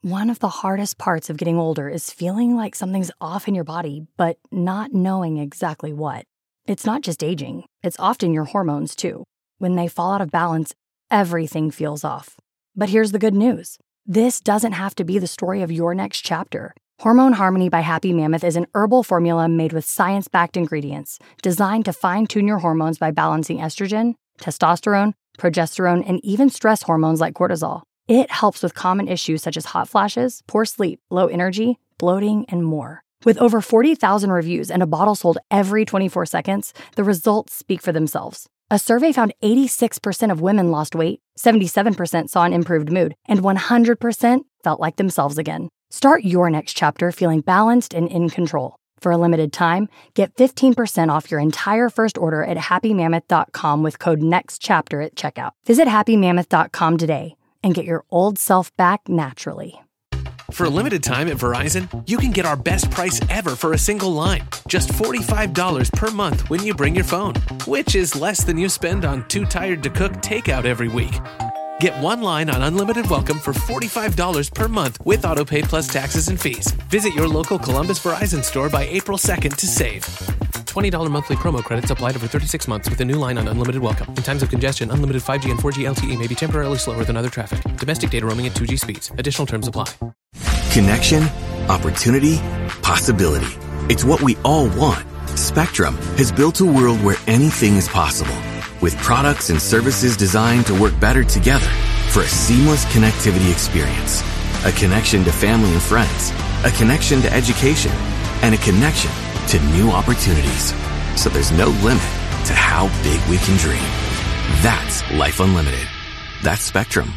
One of the hardest parts of getting older is feeling like something's off in your body, but not knowing exactly what. It's not just aging, it's often your hormones too. When they fall out of balance, everything feels off. But here's the good news. This doesn't have to be the story of your next chapter. Hormone Harmony by Happy Mammoth is an herbal formula made with science-backed ingredients designed to fine-tune your hormones by balancing estrogen, testosterone, progesterone, and even stress hormones like cortisol. It helps with common issues such as hot flashes, poor sleep, low energy, bloating, and more. With over 40,000 reviews and a bottle sold every 24 seconds, the results speak for themselves. A survey found 86% of women lost weight, 77% saw an improved mood, and 100% felt like themselves again. Start your next chapter feeling balanced and in control. For a limited time, get 15% off your entire first order at happymammoth.com with code NEXTCHAPTER at checkout. Visit happymammoth.com today and get your old self back naturally. For a limited time at Verizon, you can get our best price ever for a single line. Just $45 per month when you bring your phone, which is less than you spend on Too Tired to Cook takeout every week. Get one line on Unlimited Welcome for $45 per month with AutoPay plus taxes and fees. Visit your local Columbus Verizon store by April 2nd to save. $20 monthly promo credits applied over 36 months with a new line on Unlimited Welcome. In times of congestion, unlimited 5G and 4G LTE may be temporarily slower than other traffic. Domestic data roaming at 2G speeds. Additional terms apply. Connection, opportunity, possibility. It's what we all want. Spectrum has built a world where anything is possible, with products and services designed to work better together for a seamless connectivity experience. A connection to family and friends, a connection to education, and a connection to new opportunities. So there's no limit to how big we can dream. That's Life Unlimited. That's Spectrum.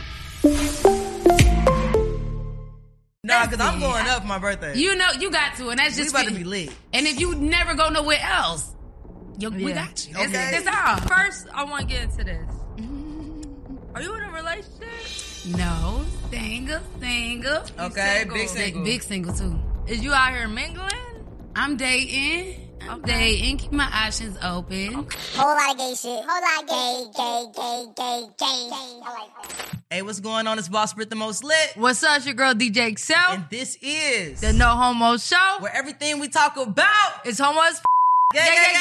Nah, because I'm going up for my birthday. You know, you got to, and that's just... We about to be lit. And if you never go nowhere else, we got you. Okay. That's all. First, I want to get into this. Are you in a relationship? No. Single. Okay, big single. Big single, too. Is you out here mingling? I'm dating. Keep my options open. Whole lot of gay shit. Whole lot of gay. Hey, what's going on? It's Boss Brit the Most Lit. What's up? It's your girl DJ Excel. And this is the No Homo Show, where everything we talk about is homo as gay.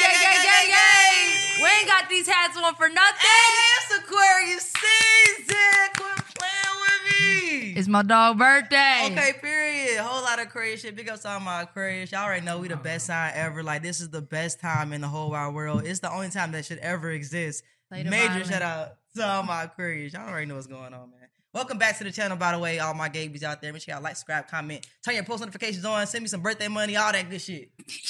We ain't got these hats on for nothing. Hey, it's Aquarius season. Quit playing with me. It's my dog's birthday. Okay, period. Whole lot of Aquarius shit. Big up to all my Aquarius. Y'all already know we the best sign ever. Like, this is the best time in the whole wide world. It's the only time that should ever exist. Major shout out to all my Aquarius. Y'all already know what's going on, man. Welcome back to the channel, by the way, all my gabies out there. Make sure y'all like, subscribe, comment, turn your post notifications on, send me some birthday money, all that good shit.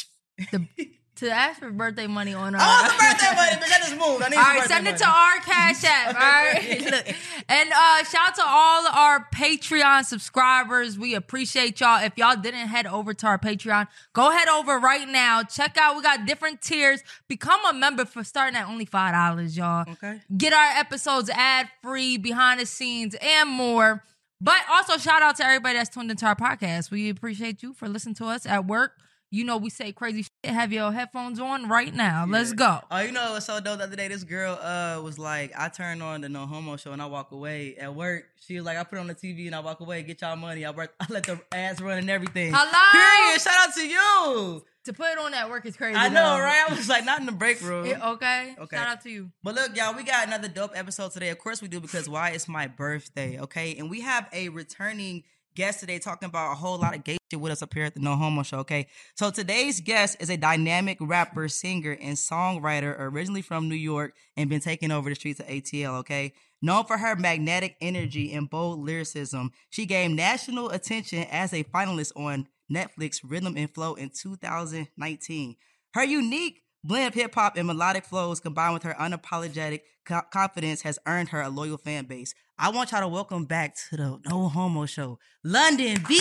To ask for birthday money on our... I want the birthday money, bitch. I just moved. I need all some right, birthday send money. it to our Cash App, all right? Look, and shout out to all our Patreon subscribers. We appreciate y'all. If y'all didn't head over to our Patreon, go head over right now. Check out, we got different tiers. Become a member for starting at only $5, y'all. Okay. Get our episodes ad-free, behind the scenes, and more. But also, shout out to everybody that's tuned into our podcast. We appreciate you for listening to us at work. You know we say crazy shit. Have your headphones on right now. Let's go. Oh, you know what's so dope? The other day, this girl was like, I turned on the No Homo Show and I walk away at work. She was like, I put on the TV and I walk away, get y'all money. I let the ads run and everything. Hello? Period. Shout out to you. To put it on at work is crazy. I know, right? I was like, not in the break room. Okay. Shout out to you. But look, y'all, we got another dope episode today. Of course we do, because why? It's my birthday, okay? And we have a returning guest today talking about a whole lot of gay shit with us up here at the No Homo Show, okay? So today's guest is a dynamic rapper, singer, and songwriter originally from New York and been taking over the streets of ATL, okay? Known for her magnetic energy and bold lyricism, she gained national attention as a finalist on Netflix Rhythm and Flow in 2019. Her unique blend of hip-hop and melodic flows combined with her unapologetic confidence has earned her a loyal fan base. I want y'all to welcome back to the No Homo Show, London B.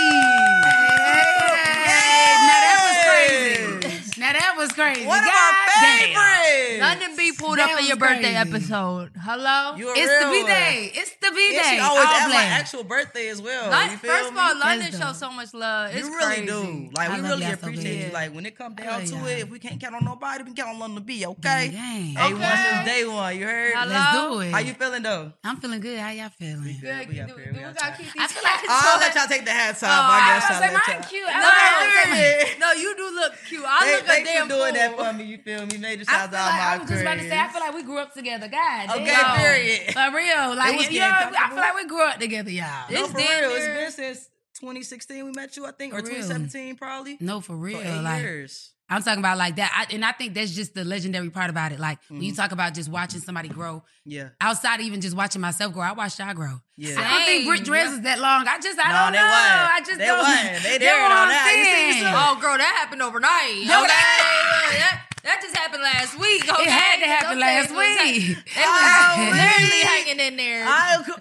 Now that was crazy. One of God my favorite. London B pulled up That in your was birthday crazy. episode. Hello? You a It's real the one. B-Day. It's the B-Day. And she always All at my black. actual birthday as well. Lon- You feel First of me? all, London That's shows dope. so much love. It's You really crazy. do. Like, I we love really y'all so appreciate bad. you. Like, when it comes down Hell to yeah. it, if we can't count on nobody, we can count on London B, okay? Gang. Hey, Okay. once since day one, you heard? Hello? Let's do it. How you feeling, though? I'm feeling good. How y'all feeling? Good. We Do got fair, we we got gotta fair. keep I these feel like I'll let y'all take the hats off. Oh, I guess I I'll was like, let mine y'all. cute. No, you do look cute. I look a Thanks damn for doing that fool. for me, you feel me? Major I shouts feel out like, my I was just about to say, I cribs. feel like we grew up together. God Okay, damn. period. For real. Like, was you getting know, I comfortable. feel like we grew up together, y'all. No, It's for damn real. near- It's been since 2016 we met you, I think, or For real. 2017 probably. No, for For real. 8 Like, years. I'm talking about like that. And I think that's just the legendary part about it. Like, when you talk about just watching somebody grow, Yeah. outside of even just watching myself grow, I watched y'all grow. Yeah. I don't think Britt Dress is that long. I No, don't they know. wasn't. I just They don't. wasn't. They That's there what on I'm that. You see saying. yourself? Oh, girl, that happened overnight. Yo, Okay. That just happened last week. Okay? It had to happen Those last things was- week. They was Oh, literally really? hanging in there. Wow. And then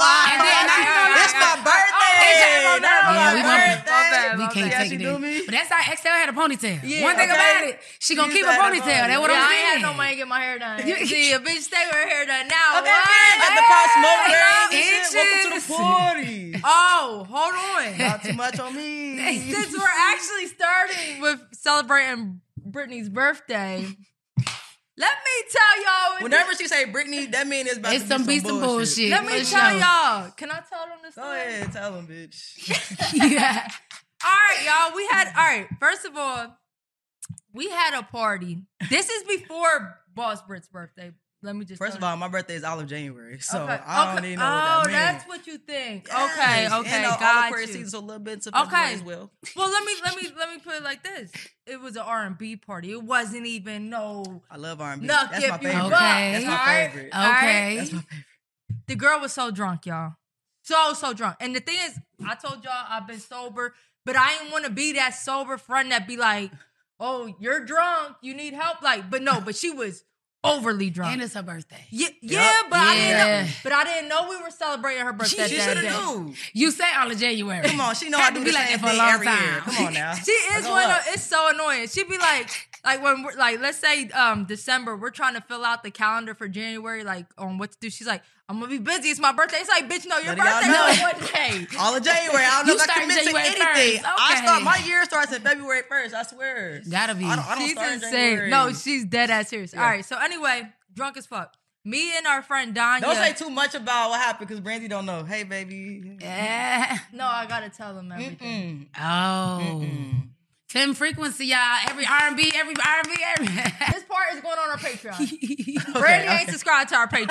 It's my birthday. Yeah, That's we my won't- birthday. We can't Yeah, take she it do there. me. But that's how XL had a ponytail. Yeah, One thing okay. about it, she gonna She keep a used to have a ponytail. That's what Yeah, I'm I saying. ain't had no money to get my hair done. See, a bitch stay with her hair done now. Okay, What? man. Got the pop smoke girls and Inches. shit. Welcome to the party. Oh, hold on. Not too much on me. Since we're actually starting with celebrating Brittany's birthday, let me tell y'all. Whenever she say Brittany, that means it's about It's to be some bullshit. Let me For tell sure. y'all. Can I tell them this Go story? ahead, tell them, bitch. Yeah. All right, y'all. All right. First of all, we had a party. This is before Boss Britt's birthday. Let me just. First of tell all, my birthday is all of January, so Okay, I don't okay. even know what that means. that's what you think. Yes. Okay, And all got Aquarius you. season, so a little bit to February Okay. as well. Well, let me put it like this. It was an R&B party. It wasn't even no. I love R&B. Knock That's if my you favorite. buck, That's my alright? favorite. Okay. That's my favorite. The girl was so drunk, y'all. So drunk. And the thing is, I told y'all I've been sober, but I didn't want to be that sober friend that be like, oh, you're drunk, you need help. Like, but she was overly drunk. And it's her birthday. Yeah, Yup. but I Yeah. didn't know we were celebrating her birthday She that should day. have knew. You say all of January. Come on, she know I Had do to the be like same that for a thing long every year. time. Come on now. She is Go one up. of, it's so annoying. She'd be like when we're like, let's say December, we're trying to fill out the calendar for January, like on what to do. She's like, I'm gonna be busy. It's my birthday. It's like, bitch, no, your Letting y'all birthday know. is one day. All of January. I don't know You if I start commit to January anything. 1st. I Okay. start, my year starts in February 1st. I swear. Gotta be. I don't She's start in insane. January. No, she's dead ass serious. All right, so anyway, drunk as fuck. Me and our friend Danya. Don't say too much about what happened because Brandy don't know. Hey, baby. Yeah. No, I gotta tell them everything. Oh. Tim Frequency, y'all. Every R&B. This part is going on our Patreon. Brandy ain't subscribed to our Patreon.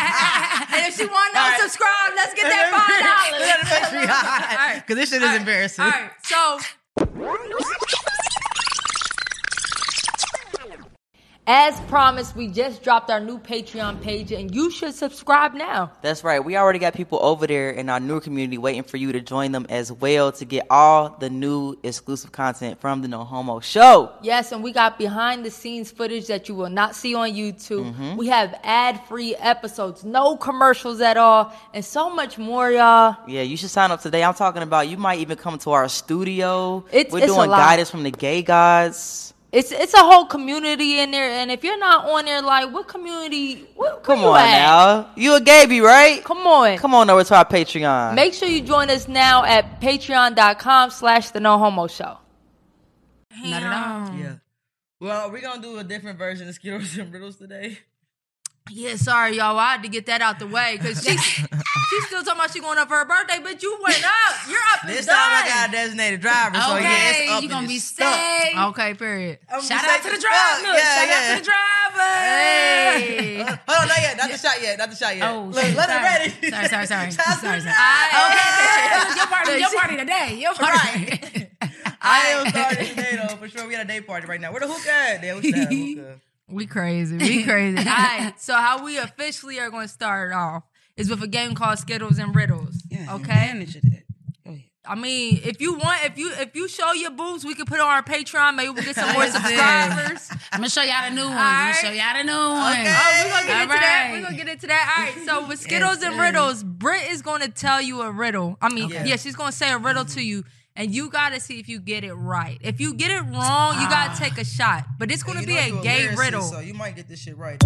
And if she want to All right. subscribe, let's get that $5. All right. Because this shit is embarrassing. All right, so as promised, we just dropped our new Patreon page, and you should subscribe now. That's right. We already got people over there in our newer community waiting for you to join them as well to get all the new exclusive content from the No Homo Show. Yes, and we got behind the scenes footage that you will not see on YouTube. We have ad-free episodes, no commercials at all, and so much more, y'all. Yeah, you should sign up today. I'm talking about you might even come to our studio. We're It's a doing lot. guidance from the gay gods. It's a whole community in there, and if you're not on there, like, what community? Where Come you on at? now. You a Gaby, right? Come on. Come on over to our Patreon. Make sure you join us now at patreon.com/the No Homo Show. Not at all. Yeah. Well, we're going to do a different version of Skittles and Riddles today. Yeah, sorry, y'all. I had to get that out the way because she's still talking about she going up for her birthday, but you went up. You're up and This done. time I got a designated driver, so yeah, Okay, it's up you and gonna be it's stuck. safe. Okay, period. Shout out to the driver. Yeah, Shout yeah. out to the driver. Hey. Hold on, not yet. Not the shot yet. Not the shot yet. Oh, Look, shit. let Sorry. it ready. Sorry. Shout out to Sorry. the Okay, your party today. Your party. I am starting today, though, for sure. We got a day party right now. Where the hookah at? Yeah, we should have a hookah. We crazy. All right, so how we officially are going to start off is with a game called Skittles and Riddles. Okay? Manage it. Go ahead. I mean, if you want, if you show your boobs, we can put it on our Patreon. Maybe we'll get some more Listen. subscribers. I'm gonna show y'all the new ones. right. I'm gonna show y'all the new ones. Oh, we're gonna get All into that. right. We're gonna get into that. All right. So with Skittles and sir. Riddles, Britt is gonna tell you a riddle. I mean, Okay. yeah, she's gonna say a riddle to you, and you gotta see if you get it right. If you get it wrong, you gotta take a shot. But it's gonna be a gay riddle. So you might get this shit right.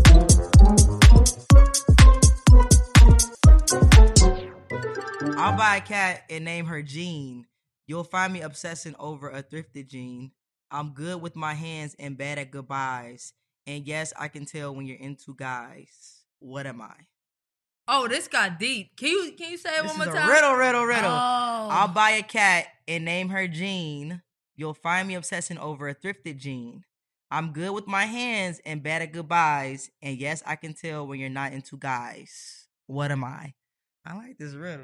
I'll buy a cat and name her Jean. You'll find me obsessing over a thrifted jean. I'm good with my hands and bad at goodbyes. And yes, I can tell when you're into guys. What am I? Oh, this got deep. Can you say it one more time? Riddle. Oh. I'll buy a cat and name her Jean. You'll find me obsessing over a thrifted jean. I'm good with my hands and bad at goodbyes. And yes, I can tell when you're not into guys. What am I? I like this riddle.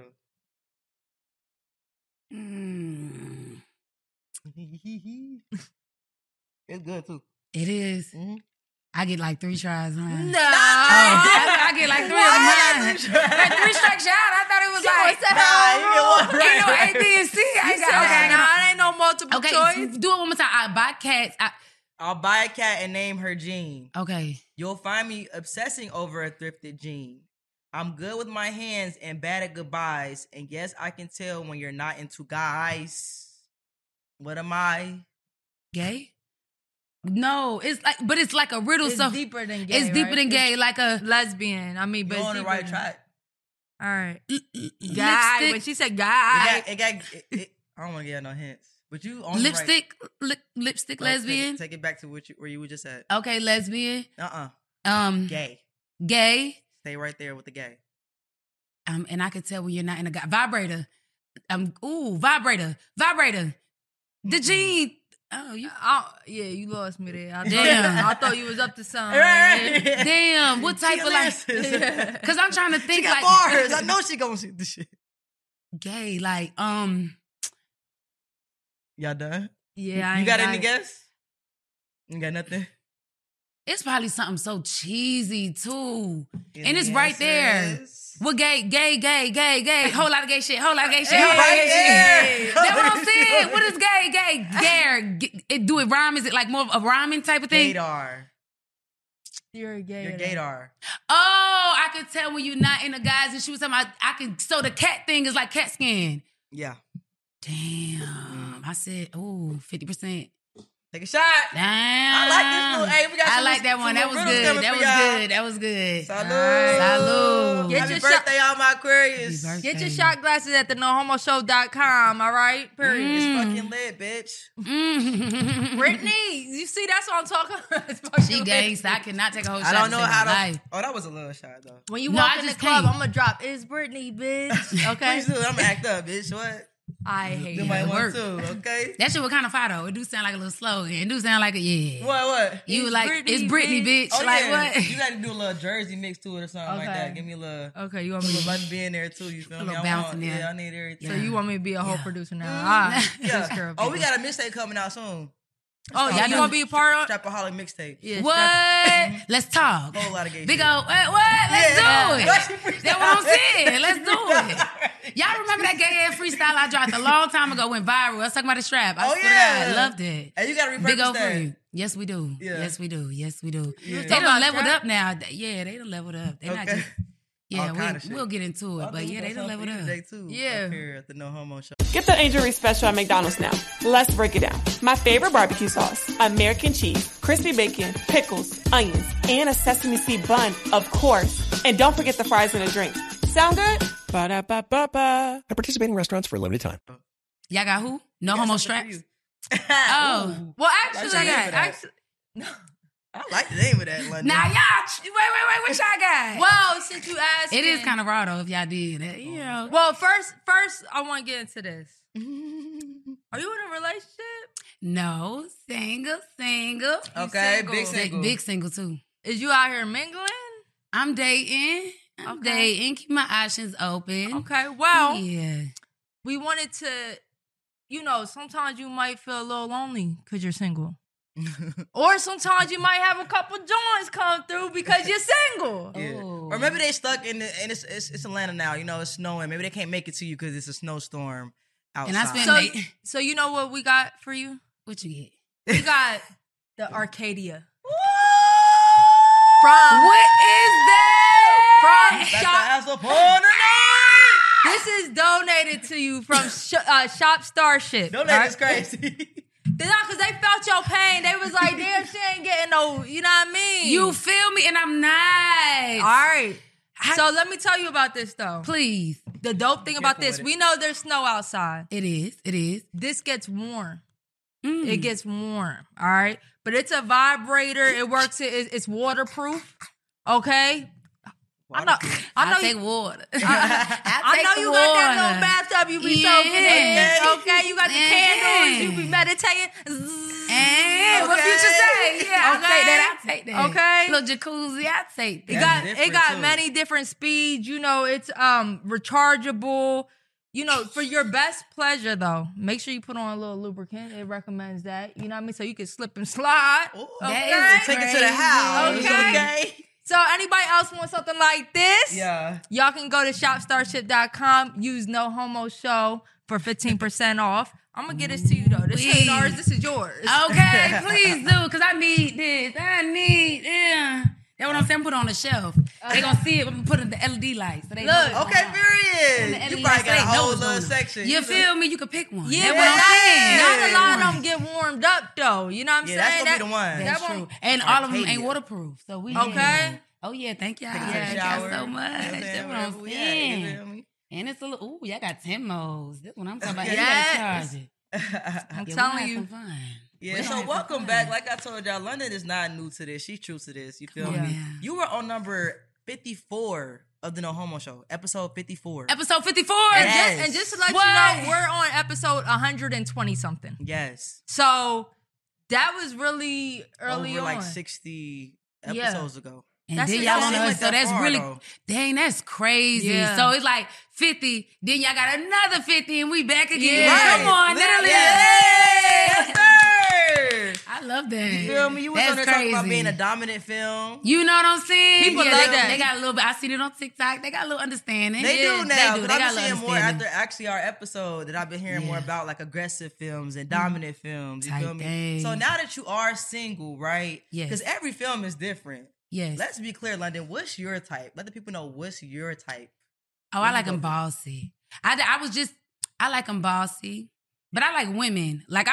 It's good too. It is. Mm-hmm. I get like 3 tries. Huh? No. I get like 3 of mine. Like 3 strike shot. I thought it was like, you get one right. ain't no A, B, and C. I ain't got Okay, it ain't no multiple Okay, choice. do it one more time. I buy cats. I'll buy a cat and name her Jean. Okay. You'll find me obsessing over a thrifted jean. I'm good with my hands and bad at goodbyes. And yes, I can tell when you're not into guys. What am I? Gay? No, it's like a riddle. It's So deeper than gay. it's deeper right? than gay, like a Lesbian. I mean, but You're it's on the deeper right than- track. All right. Guy. When lipstick. she said guy. I don't want to give no hints. But you on Lipstick, the right. lipstick, No, lesbian. Take it back to where you were just at. Okay, lesbian. Gay. Gay. Stay right there with the gay. And I could tell when you're not in a guy. Vibrator. Vibrator. The G. Oh, Yeah, you lost me there. Damn. I thought you was up to something. Right. Damn. What type of like? Because Because I'm trying to think she got like bars. I know she gonna see this shit. gay. Like Y'all done? Yeah, I You ain't got any it. guess? You got nothing? it's probably something so cheesy too, and the it's right answer there. is- Well, gay. Whole lot of gay shit. Right That's there. what I'm saying. What is gay? Gare. Do it rhyme? Is it like more of a rhyming type of thing? Gaydar. You're a gay. You're gaydar. Oh, I could tell when you're not in the guys and she was talking about, so the cat thing is like cat skin. Yeah. Damn. I said, 50%. Take a shot. Damn. I like this little. Hey, we got I some like that one. some That was riddles good. coming That for was y'all. good. That was good. Salud. Salud. Get Happy your birthday, all my Aquarius. Happy birthday. Get your shot glasses at the nohomoshow.com, all right? Period. It's fucking lit, bitch. Brittany, you see, that's what I'm talking about. She gangsta. I cannot take a whole I shot don't to know save how my to. life. Oh, that was a little shot though. When you No, walk I in the just club, can't. I'm going to drop, it's Brittany, bitch. Okay? Please do. I'm gonna act up, bitch. What? I hate You it. might it want work. to. Okay. That shit was kind of fire though. It do sound like a little slogan. It do sound like a yeah. What? You It's like Britney, it's Britney, bitch. Oh Like yeah. what? You got to do a little Jersey mix to it or something like Okay. that. Give me a little. Okay, you want me to Let me be in there too. You feel A me? little I bounce want, in there. yeah, I need everything. So you want me to be a whole Yeah. producer now? All right. This girl, Oh, we people. got a mixtape coming out soon. Oh, Y'all you know- want to be a part of? Strapaholic mixtape. Yeah, What? Let's talk. Whole lot of gay Big shit. old what? Let's Yeah. do it. That's what I'm saying. Let's do it. Y'all remember that gay ass freestyle I dropped a long time ago? Went viral. I was talking about the strap. I Oh, swear to yeah. God, loved it. And you got to Big repurpose old that. free. Yes, we do. Yeah. Yes, we do. Yes, we do. Yeah. They Talking done about leveled strap? up now. Yeah, they done leveled up. They not Okay. just. Yeah, All kind of shit. we'll get into it. But yeah, they done leveled up. Today too. Yeah. Up here at the No Homo Show. Get the Angel Reese special at McDonald's now. Let's break it down. My favorite barbecue sauce, American cheese, crispy bacon, pickles, onions, and a sesame seed bun, of course. And don't forget the fries and a drink. Sound good? Ba-da-ba-ba-ba. At participating restaurants for a limited time. Y'all got who? No Got homo something for straps. you. Oh. Well, Like actually, the name of that. I like the name of that. London. Now y'all, wait, what y'all got? well, since you asked, It is kind of raw though if y'all did that. You know. Well, first, I want to get into this. Are you in a relationship? No, single. Okay, single. big single. Big single too. Is you out here mingling? I'm dating. I'm Okay. dating. Keep my options open. Okay, well, Yeah. we wanted to, sometimes you might feel a little lonely because you're single. Or sometimes you might have a couple joints come through because you're single. Yeah. Oh. Or maybe they stuck in and it's Atlanta now. You know, it's snowing. Maybe they can't make it to you because it's a snowstorm outside. And I spent So, late. so you know what we got for you? What you get? We got the Arcadia. What is that? From That's the Shop. ass upon the night. This is donated to you from Shop Starship. Donate is crazy. Because they felt your pain. They was like, damn, she ain't getting no, you know what I mean? You feel me? And I'm nice. All right. So let me tell you about this, though. Please. The dope thing about this, we know there's snow outside. It is. This gets warm. It gets warm, all right? But it's a vibrator. It works. It's waterproof, okay? I know take water. I know you got that little bathtub you be soaking in. Okay, you got the candles. You be meditating. What Future say? Yeah, I take that. Okay, little jacuzzi. I take that. It got many different speeds. You know, it's rechargeable. You know, for your best pleasure though, make sure you put on a little lubricant. It recommends that. You know what I mean? So you can slip and slide. Ooh, okay, take it to the house. Okay. So anybody else want something like this? Yeah. Y'all can go to shopstarship.com, use No Homo Show for 15% off. I'm going to get this to you, though. This ain't ours. This is yours. Okay, please do, because I need this. That's what I'm saying. Put it on the shelf. They going to see it. I'm put in the LED lights. So they Look. Okay, period. You probably got a whole little section. You feel me? You can pick one. Yeah, that's what I'm saying. Not a lot of them get warmed up, though. You know what I'm saying? That's going to be the one. That's true. And all of them ain't waterproof. So we okay. Oh, yeah. Thank y'all. Take Y'all so much. That's what I'm saying. And it's a little, ooh, y'all got 10 modes. This one I'm talking about. Yes. You gotta charge it. I'm telling you. Yeah, so welcome back. Like I told y'all, London is not new to this. She's true to this. You feel me? You were on number 54 of the No Homo Show, episode 54. Episode 54? Yes. And just to let you know, we're on episode 120 something. Yes. So that was really early over on. Like 60 episodes ago. And then y'all on us, so that's really, dang, that's crazy. Yeah. So it's like 50, then y'all got another 50 and we back again. Yeah. Right. Come on, literally. Yes, sir. I love that. You feel me? You was on there talking about being a dominant film. You know what I'm saying? People love that. They got a little bit, I seen it on TikTok, they got a little understanding. They do now. They do. I've been seeing more after actually our episode that I've been hearing more about like aggressive films and dominant films. You feel me? So now that you are single, right? Yes. Because every film is different. Yes. Let's be clear, London. What's your type? Let the people know what's your type. Oh, I like them bossy. I like them bossy, but I like women. Like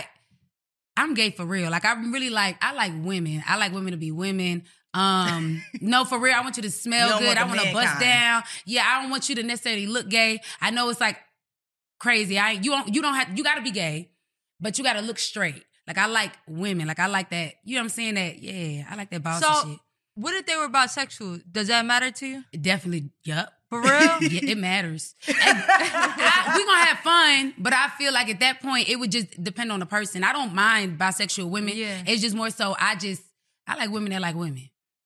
I'm gay for real. Like I like women. I like women to be women. No, for real. I want you to smell good. I want to bust down. Yeah, I don't want you to necessarily look gay. I know it's like crazy. You gotta be gay, but you gotta look straight. Like, I like women. Like, I like that. You know what I'm saying? I like that bossy shit. What if they were bisexual? Does that matter to you? Definitely, yup. For real? Yeah, it matters. We gonna have fun, but I feel like at that point, it would just depend on the person. I don't mind bisexual women. Yeah. It's just more so, I like women that like women.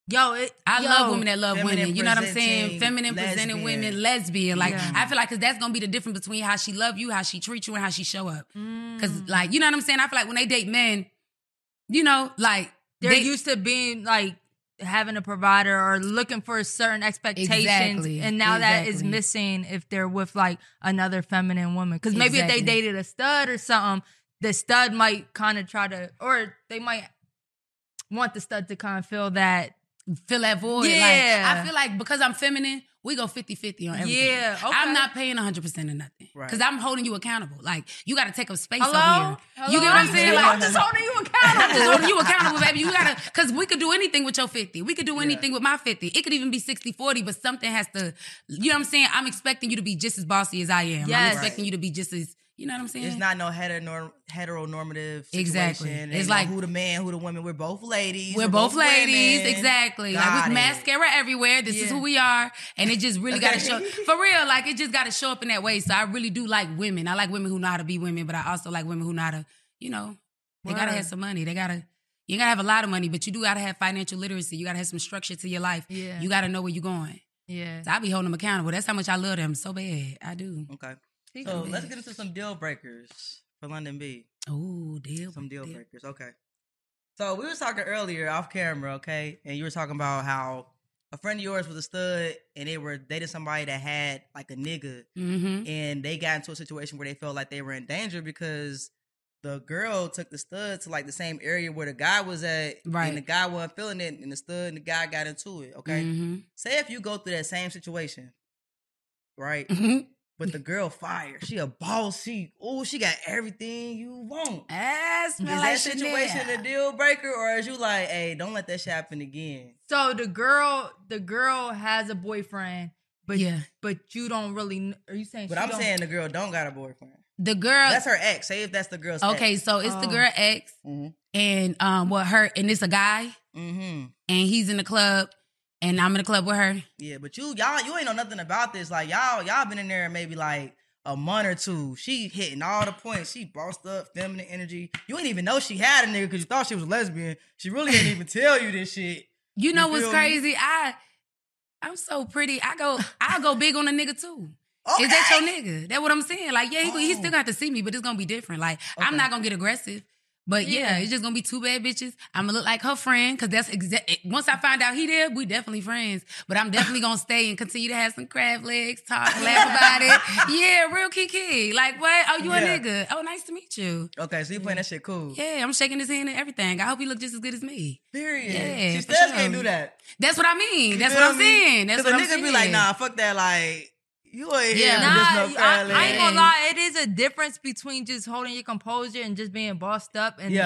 I love women that love women. You know what I'm saying? Feminine presenting women, lesbian. Like, I feel like, because that's going to be the difference between how she love you, how she treat you, and how she show up. Because, like, you know what I'm saying? I feel like when they date men, you know, like, they're used to being, like, having a provider or looking for certain expectations. Exactly. And now that is missing if they're with, like, another feminine woman. Because maybe if they dated a stud or something, the stud might kind of try to, or they might want the stud to kind of fill that void. Yeah. Like, I feel like because I'm feminine, we go 50-50 on everything. Yeah, okay. I'm not paying 100% of nothing. Right. Because I'm holding you accountable. Like, you got to take up space over here. You get what I'm saying? Like, I'm just holding you accountable. I'm just holding you accountable, baby. You got to, because we could do anything with your 50. We could do anything with my 50. It could even be 60-40, but something has to, you know what I'm saying? I'm expecting you to be just as bossy as I am. Yes. I'm expecting you to be just as, you know what I'm saying? It's not no heteronormative situation. Exactly. It's like who the man, who the woman. We're both ladies. We're both ladies. Women. Exactly. Like with mascara everywhere. This is who we are. And it just really got to show. For real, like it just got to show up in that way. So I really do like women. I like women who know how to be women, but I also like women who know how to, you know, they got to have some money. You got to have a lot of money, but you do got to have financial literacy. You got to have some structure to your life. Yeah. You got to know where you're going. Yeah. So I be holding them accountable. That's how much I love them so bad. I do. Okay. So let's get into some deal breakers for London B. Oh, some deal breakers. Okay. So we were talking earlier off camera, okay? And you were talking about how a friend of yours was a stud and they were dating somebody that had like a nigga. Mm-hmm. And they got into a situation where they felt like they were in danger because the girl took the stud to like the same area where the guy was at. Right. And the guy wasn't feeling it and the stud and the guy got into it, okay? Mm-hmm. Say if you go through that same situation, right? Mm-hmm. but the girl fire. She a boss. She got everything you want. Is that situation a deal breaker, or is you like, hey, don't let that shit happen again? So the girl has a boyfriend, but you don't really. Are you saying? But I'm saying the girl don't got a boyfriend. The girl, that's her ex. Say if that's the girl's ex. Okay, so it's the girl ex, and and it's a guy, and he's in the club. And I'm in the club with her. Yeah, but you ain't know nothing about this. Like, y'all been in there maybe like a month or two. She hitting all the points. She bossed up, feminine energy. You ain't even know she had a nigga because you thought she was a lesbian. She really didn't even tell you this shit. You know what's crazy? I'm so pretty. I'll go big on a nigga too. Okay. Is that your nigga? That's what I'm saying. Like, yeah, he still got to see me, but it's gonna be different. Like, I'm not gonna get aggressive. But yeah, it's just gonna be two bad bitches. I'm gonna look like her friend, because that's once I find out he there, we definitely friends. But I'm definitely gonna stay and continue to have some crab legs, talk, laugh about it. Yeah, real kiki. Like, what? Oh, you a nigga? Oh, nice to meet you. Okay, so you playing that shit cool. Yeah, I'm shaking his hand and everything. I hope he look just as good as me. Period. Yeah, she still can't do that. That's what I mean. That's what I'm saying. That's what I'm saying. Because a nigga be like, nah, fuck that. Like, you ain't here. I ain't gonna lie. It is a difference between just holding your composure and just being bossed up and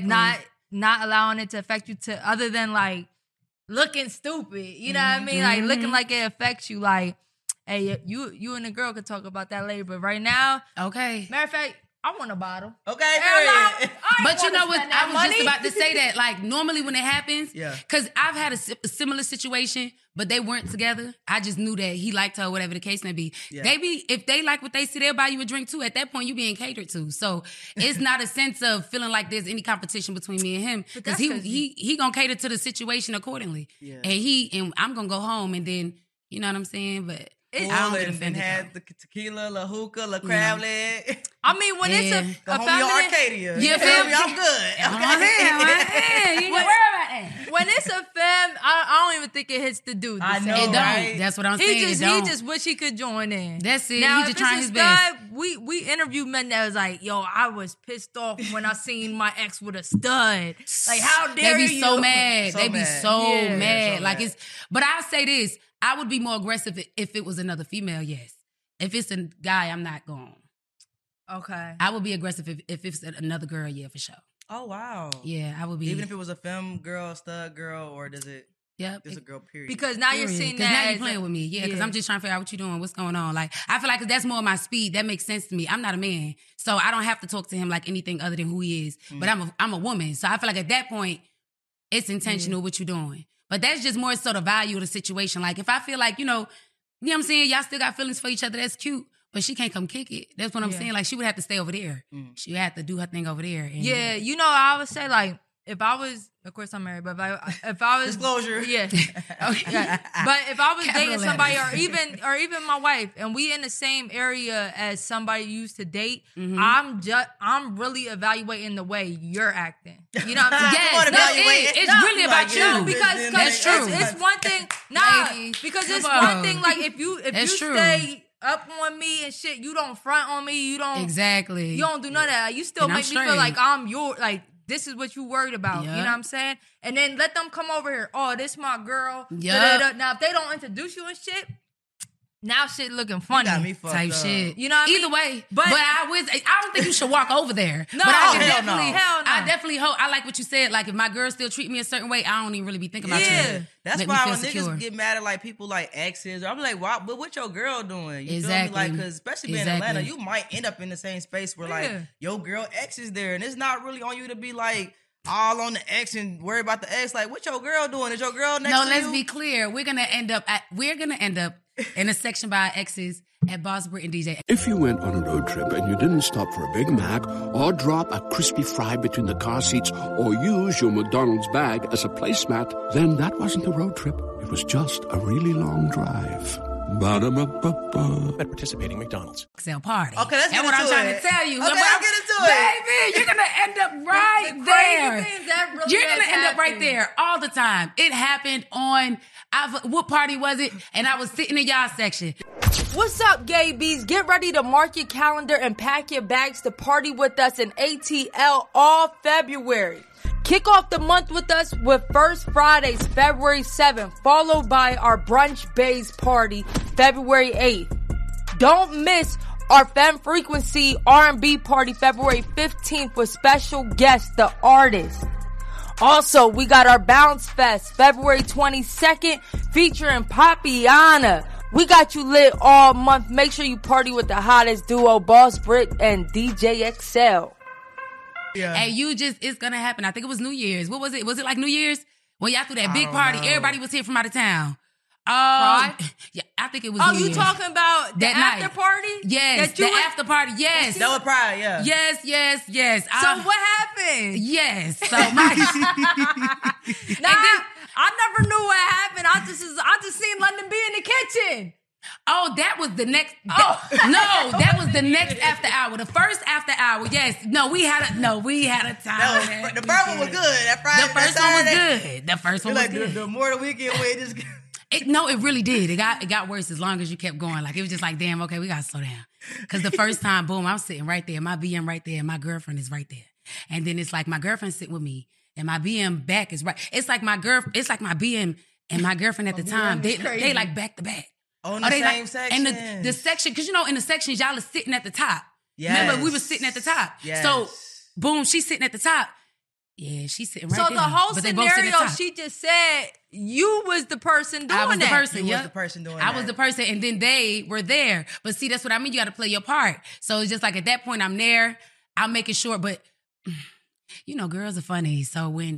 not allowing it to affect you to other than like looking stupid. You know what I mean? Like looking like it affects you. Like, hey, you and the girl could talk about that later. But right now, okay. Matter of fact, I want a bottle. Okay, but you know what? I was just about to say that. Like, normally when it happens, because I've had a similar situation, but they weren't together. I just knew that he liked her, whatever the case may be. Yeah. If they like what they see, they'll buy you a drink too. At that point, you being catered to. So it's not a sense of feeling like there's any competition between me and him, because he gonna cater to the situation accordingly. Yeah. And I'm gonna go home, and then you know what I'm saying, but. I don't get offended. Had the tequila, la hookah, la crab leg. I mean, when it's a feminine... Arcadia. Yeah, I'm good. Okay. When it's a femme, I don't even think it hits the dude. I know, it don't. Right? That's what I'm saying. He just wish he could join in. That's it. Now, he just trying his best. We interviewed men that was like, yo, I was pissed off when I seen my ex with a stud. Like, how dare you? They be so mad. They be so mad. So like mad. it's. But I'll say this. I would be more aggressive if it was another female, yes. If it's a guy, I'm not going. Okay. I would be aggressive if it's another girl, yeah, for sure. Oh, wow. Yeah, I would be. Even if it was a femme girl, stud girl, or does it? Yep. There's a girl, period. Because now you're seeing that. Now you're playing with me. Yeah, because I'm just trying to figure out what you're doing, what's going on. Like, I feel like that's more my speed. That makes sense to me. I'm not a man. So I don't have to talk to him like anything other than who he is. Mm. But I'm a woman. So I feel like at that point, it's intentional what you're doing. But that's just more so the value of the situation. Like, if I feel like, you know what I'm saying? Y'all still got feelings for each other. That's cute. But she can't come kick it. That's what I'm saying. Like, she would have to stay over there. Mm. She would have to do her thing over there. And you know, I would say, like, if I was, of course I'm married, but if I was... Disclosure. Yeah. Okay. But if I was dating somebody, or even my wife, and we in the same area as somebody you used to date, I'm really evaluating the way you're acting. You know what I'm saying? Yes, it's really about you. No, because that's true. It's one thing. Nah, because it's one thing, like, if you stay up on me and shit, you don't front on me, you don't... Exactly. You don't do none of that. You still make me feel like I'm your... Like, this is what you worried about. Yep. You know what I'm saying? And then let them come over here. Oh, this my girl. Yep. Now, if they don't introduce you and shit, now shit looking funny. You got me fucked type up. Shit. You know what I mean? Either way. But I don't think you should walk over there. No, but hell no. I definitely hope. I like what you said. Like, if my girl still treat me a certain way, I don't even really be thinking about you. That's why when niggas get mad at like people like exes, or I'm like, wow, but what your girl doing? You feel me? Like, because especially being in Atlanta, you might end up in the same space where like your girl ex is there, and it's not really on you to be like all on the ex and worry about the ex. Like, what your girl doing? Is your girl next to you? No, let's be clear. We're gonna end up in a section by our exes at Boss Brit and DJ. If you went on a road trip and you didn't stop for a Big Mac or drop a crispy fry between the car seats or use your McDonald's bag as a placemat, then that wasn't a road trip. It was just a really long drive. Ba-da-ba-ba-ba. At participating McDonald's. Sale party. Okay, let's get into it. That's what I'm trying to tell you. Okay, let's get into it. Baby, you're going to end up right there. You're going to end up right there all the time. It happened on, what party was it? And I was sitting in y'all section. What's up, gay bees? Get ready to mark your calendar and pack your bags to party with us in ATL all February. Kick off the month with us with First Fridays, February 7th, followed by our Brunch Bays party, February 8th. don't miss our Femme Frequency R&B party February 15th with special guests, The Artist. Also, we got our Bounce Fest February 22nd featuring Poppyana. We got you lit all month. Make sure you party with the hottest duo, Boss Brit and DJ XL. Yeah. And it's gonna happen. I think it was New Year's. What was it? Was it like New Year's? When y'all threw that big party, everybody was here from out of town. Yeah, I think it was New you Year's. Talking about the after party? Yes, after party, yes. That was Pride, yeah. Yes. So what happened? Yes. So my... I never knew what happened. I just seen London B in the kitchen. Oh, that was the next. That was the next after hour. The first after hour, yes. No, we had a time. The first one was good. That Friday, the first one was good. The first one was good. The more the weekend way, just. It really did. It got worse as long as you kept going. Like, it was just like, damn, okay, we got to slow down. Because the first time, boom, I'm sitting right there. My BM right there. And my girlfriend is right there. And then it's like my girlfriend sitting with me. And my BM back is right. It's like my BM and my girlfriend at the time. They like back to back. On the same section. And the section, because in the sections, y'all are sitting at the top. Yes. Remember, we were sitting at the top. Yes. So, boom, she's sitting at the top. Yeah, she's sitting right there. So the whole scenario, she just said you was the person doing that. I was the person. You was the person doing that. I was the person, and then they were there. But see, that's what I mean. You got to play your part. So it's just like at that point, I'm there. I'm making sure. But girls are funny. So when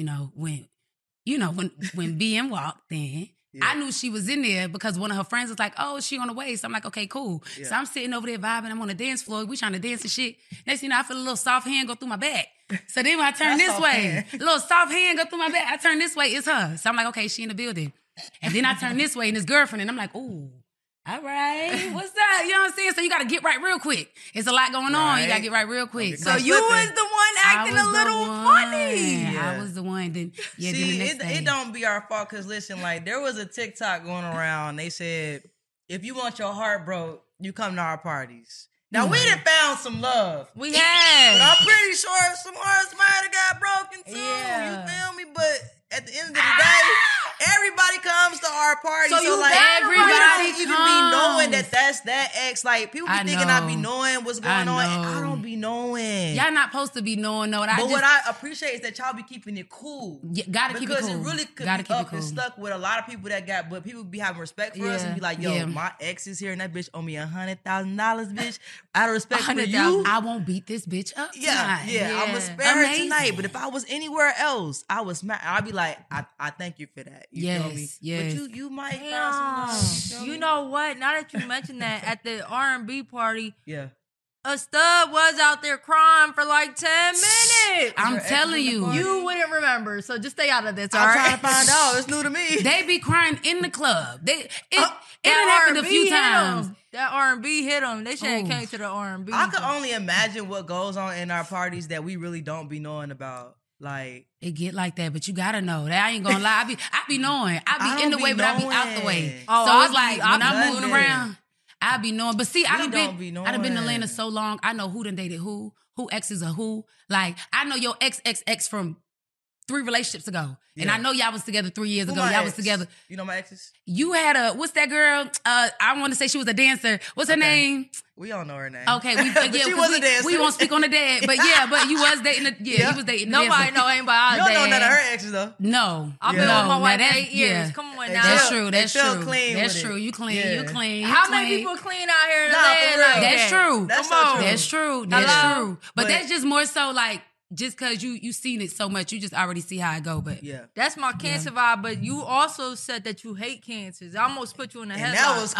BM walked in. Yeah. I knew she was in there because one of her friends was like, oh, she on the way. So I'm like, okay, cool. Yeah. So I'm sitting over there vibing. I'm on the dance floor. We trying to dance and shit. Next thing you know, I feel a little soft hand go through my back. So then when I turn this way, a little soft hand go through my back. I turn this way, it's her. So I'm like, okay, she in the building. And then I turn this way and it's girlfriend. And I'm like, ooh, all right, what's that? You know what I'm saying? So you got to get right real quick. It's a lot going on. You got to get right real quick. So you was the one acting a little funny. Yeah. I was the one. Then See, then the next day. It don't be our fault because listen, like there was a TikTok going around. They said, if you want your heart broke, you come to our parties. Now we done found some love. We had. But I'm pretty sure some hearts might have got broken too. Yeah. You feel me? But at the end of the day, everybody comes to our party. So like everybody even be knowing that's that ex. Like people be thinking I be knowing what's going on. And I don't be knowing. Y'all not supposed to be knowing. What I appreciate is that y'all be keeping it cool. Yeah, gotta keep it cool. Because it really could be up and stuck with a lot of people but people be having respect for us and be like, yo, my ex is here and that bitch owe me $100,000, bitch. Out of respect for you, I won't beat this bitch up tonight. Yeah. I'm gonna spare her tonight. But if I was anywhere else, I would smack. I'd be like, I thank you for that. You feel me? Yes. But you might find some love. You know what? Now that you mentioned that, at the R&B party, yeah, a stud was out there crying for like 10 minutes. I'm telling you. You wouldn't remember, so just stay out of this, all I'm right? trying to find out. It's new to me. They be crying in the club. It happened a few times. That R&B hit them. They should have came to the R&B. I could only imagine what goes on in our parties that we really don't be knowing about. Like it get like that, but you gotta know that I ain't gonna lie. I be knowing. I be in the way, but I be out the way. So it's like when I'm moving around, I be knowing. But see, I done been in Atlanta so long. I know who done dated who exes are who. Like I know your ex from 3 relationships ago. Yeah. And I know y'all was together 3 years ago. Y'all was together. You know my exes? You had what's that girl? I want to say she was a dancer. What's her name? We all know her name. Okay, she was a dancer. We won't speak on the dad, but you was dating. He was dating. Nobody know anybody. You don't know none of her exes though. No, I've been with my wife 8 years. Come on now. That's true. That's true. Clean. That's true. You clean. Yeah. You clean. How many people clean out here? That's true. That's true. That's true. But that's just more so like. Just because you seen it so much, you just already see how it go. But yeah, that's my cancer vibe. But you also said that you hate cancers. I almost put you in the headlock. That was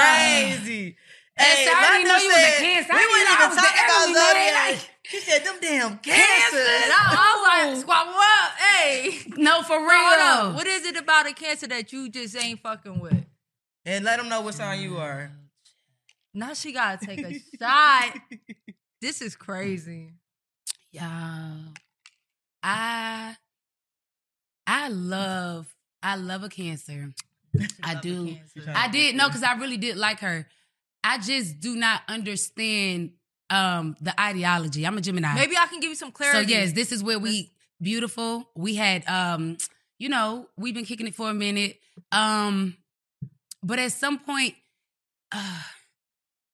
crazy. Hey, I didn't know you was a cancer. We weren't even talking about Zodiac. She said, them damn cancers. And I was like, squabble up. Hey. No, for real. Hold on. What is it about a cancer that you just ain't fucking with? And let them know what sign you are. Now she got to take a shot. This is crazy. I love a cancer. I do. I did because I really did like her. I just do not understand the ideology. I'm a Gemini. Maybe I can give you some clarity. So yes, this is where we beautiful. We had we've been kicking it for a minute. But at some point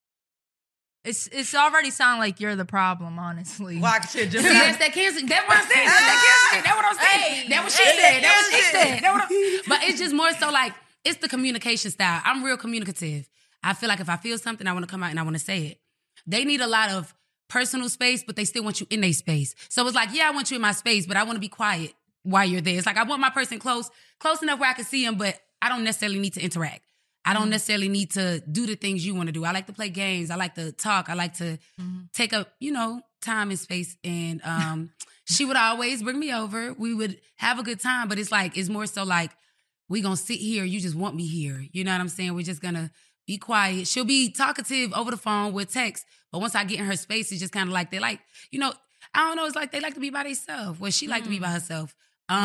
It's already sound like you're the problem, honestly. Why? Shit, See, that's that cancer. That's what I'm saying. That's what I'm saying. That's what she said. That's what she said. But it's just more so like, it's the communication style. I'm real communicative. I feel like if I feel something, I want to come out and I want to say it. They need a lot of personal space, but they still want you in their space. So it's like, yeah, I want you in my space, but I want to be quiet while you're there. It's like, I want my person close enough where I can see them, but I don't necessarily need to interact. I don't necessarily need to do the things you want to do. I like to play games. I like to talk. I like to take up, time and space. And she would always bring me over. We would have a good time, but it's like, it's more so like, we gonna sit here. You just want me here. You know what I'm saying? We're just gonna be quiet. She'll be talkative over the phone with text, but once I get in her space, it's just kind of like, they like, I don't know, it's like they like to be by themselves. Well, she liked to be by herself.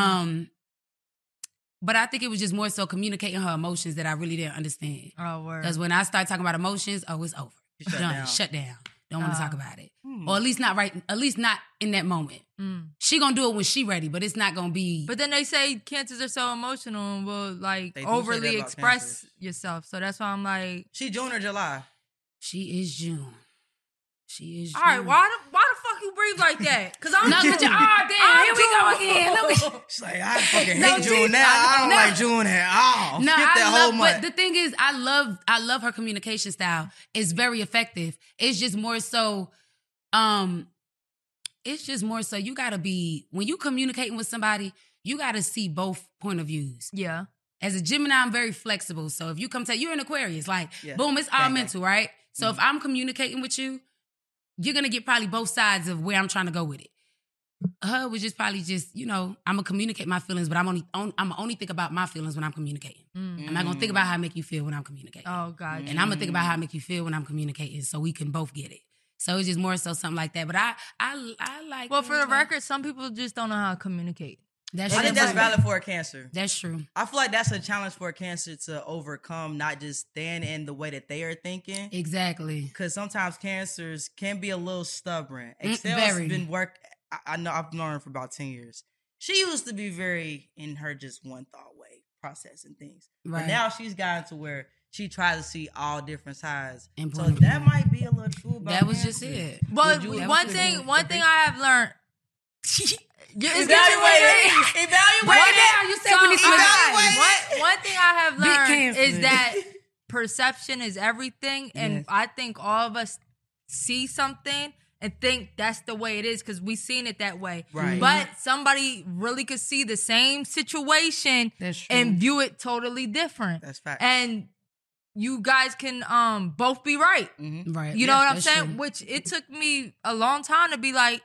But I think it was just more so communicating her emotions that I really didn't understand. Oh, word. Because when I start talking about emotions, it's over. Shut down. Don't want to talk about it. Or at least not in that moment. She gonna do it when she ready, but it's not gonna be. But then they say cancers are so emotional and will like overly express yourself. So that's why I'm like, she June or July? She is June. All right, why the fuck you breathe like that? Because I'm June. Here we go again. She's like, I fucking hate June now. I don't like June at all. No, but the thing is, I love her communication style. It's very effective. It's just more so, you gotta be, when you communicating with somebody, you gotta see both point of views. Yeah. As a Gemini, I'm very flexible. So if you come you're an Aquarius, like, boom, it's all mental, right? So if I'm communicating with you, you're going to get probably both sides of where I'm trying to go with it. Her was just probably I'm going to communicate my feelings, but I'm only think about my feelings when I'm communicating. I'm not going to think about how I make you feel when I'm communicating. Oh, God. And I'm going to think about how I make you feel when I'm communicating so we can both get it. So it's just more so something like that. But I like... Well, for the record, some people just don't know how to communicate. I think that's valid for a Cancer. That's true. I feel like that's a challenge for a Cancer to overcome, not just stand in the way that they are thinking. Exactly. Because sometimes Cancers can be a little stubborn. Excel's been I know I've known her for about 10 years. She used to be very in her just one thought way, processing things. Right. But now she's gotten to where she tries to see all different sides. So that might be a little true about that was Cancer. just it. Well, one thing I have learned... Evaluate. One thing I have learned is that perception is everything, and I think all of us see something and think that's the way it is because we've seen it that way. Right. But somebody really could see the same situation and view it totally different. That's fact. And you guys can both be right. Mm-hmm. Right. You know what I'm saying? True. Which it took me a long time to be like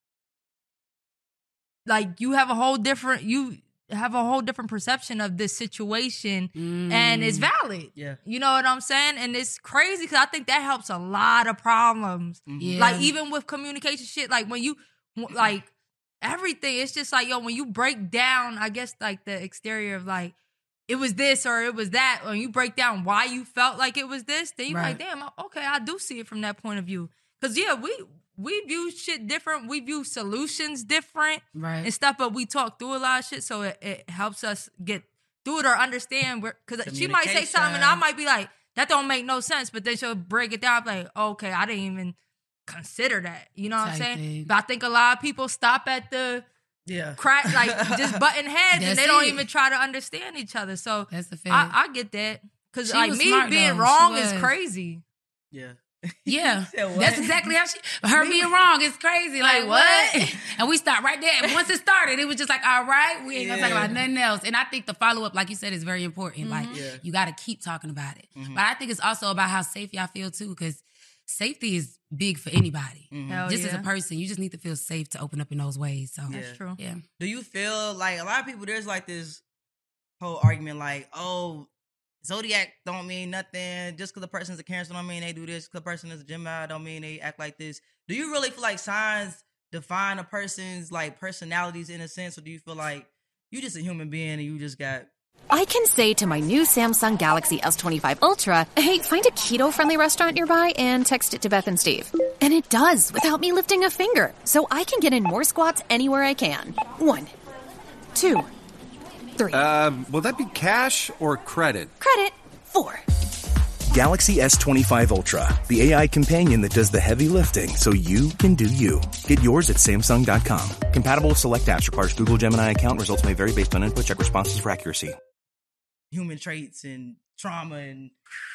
you have a whole different perception of this situation and it's valid. Yeah. You know what I'm saying? And it's crazy because I think that helps a lot of problems. Yeah. Like even with communication shit, like when you like everything, it's just like, when you break down, I guess like the exterior of like, it was this or it was that, or you break down why you felt like it was this, then you're like, damn, okay, I do see it from that point of view. Because we view shit different. We view solutions different and stuff, but we talk through a lot of shit, so it helps us get through it or understand. Because she might say something and I might be like, that don't make no sense, but then she'll break it down like, okay, I didn't even consider that. You know what I'm saying? But I think a lot of people stop at the crack, like just butting heads and they don't even try to understand each other. So that's the fact. I get that. Because like me being wrong is crazy. Yeah. Yeah, that's exactly how her being wrong is crazy. Like what? And we stopped right there. And once it started, it was just like, all right, we ain't gonna talk about nothing else. And I think the follow up, like you said, is very important. Like you got to keep talking about it. But I think it's also about how safe y'all feel too, because safety is big for anybody. Just as a person, you just need to feel safe to open up in those ways. So that's true. Yeah. Do you feel like a lot of people? There's like this whole argument, like, oh, Zodiac don't mean nothing. Just because the person's a Cancer don't mean they do this. Because the person is a Gemini don't mean they act like this. Do you really feel like signs define a person's like personalities in a sense, or do you feel like you just a human being and you just got... I can say to my new Samsung Galaxy S25 Ultra, hey, find a keto-friendly restaurant nearby and text it to Beth and Steve. And it does without me lifting a finger. So I can get in more squats anywhere I can. 1, 2, 3. Will that be cash or credit? Credit. 4. Galaxy S25 Ultra, the AI companion that does the heavy lifting so you can do you. Get yours at Samsung.com. Compatible with select apps. Requires Google Gemini account. Results may vary based on input. Check responses for accuracy. Human traits and trauma and...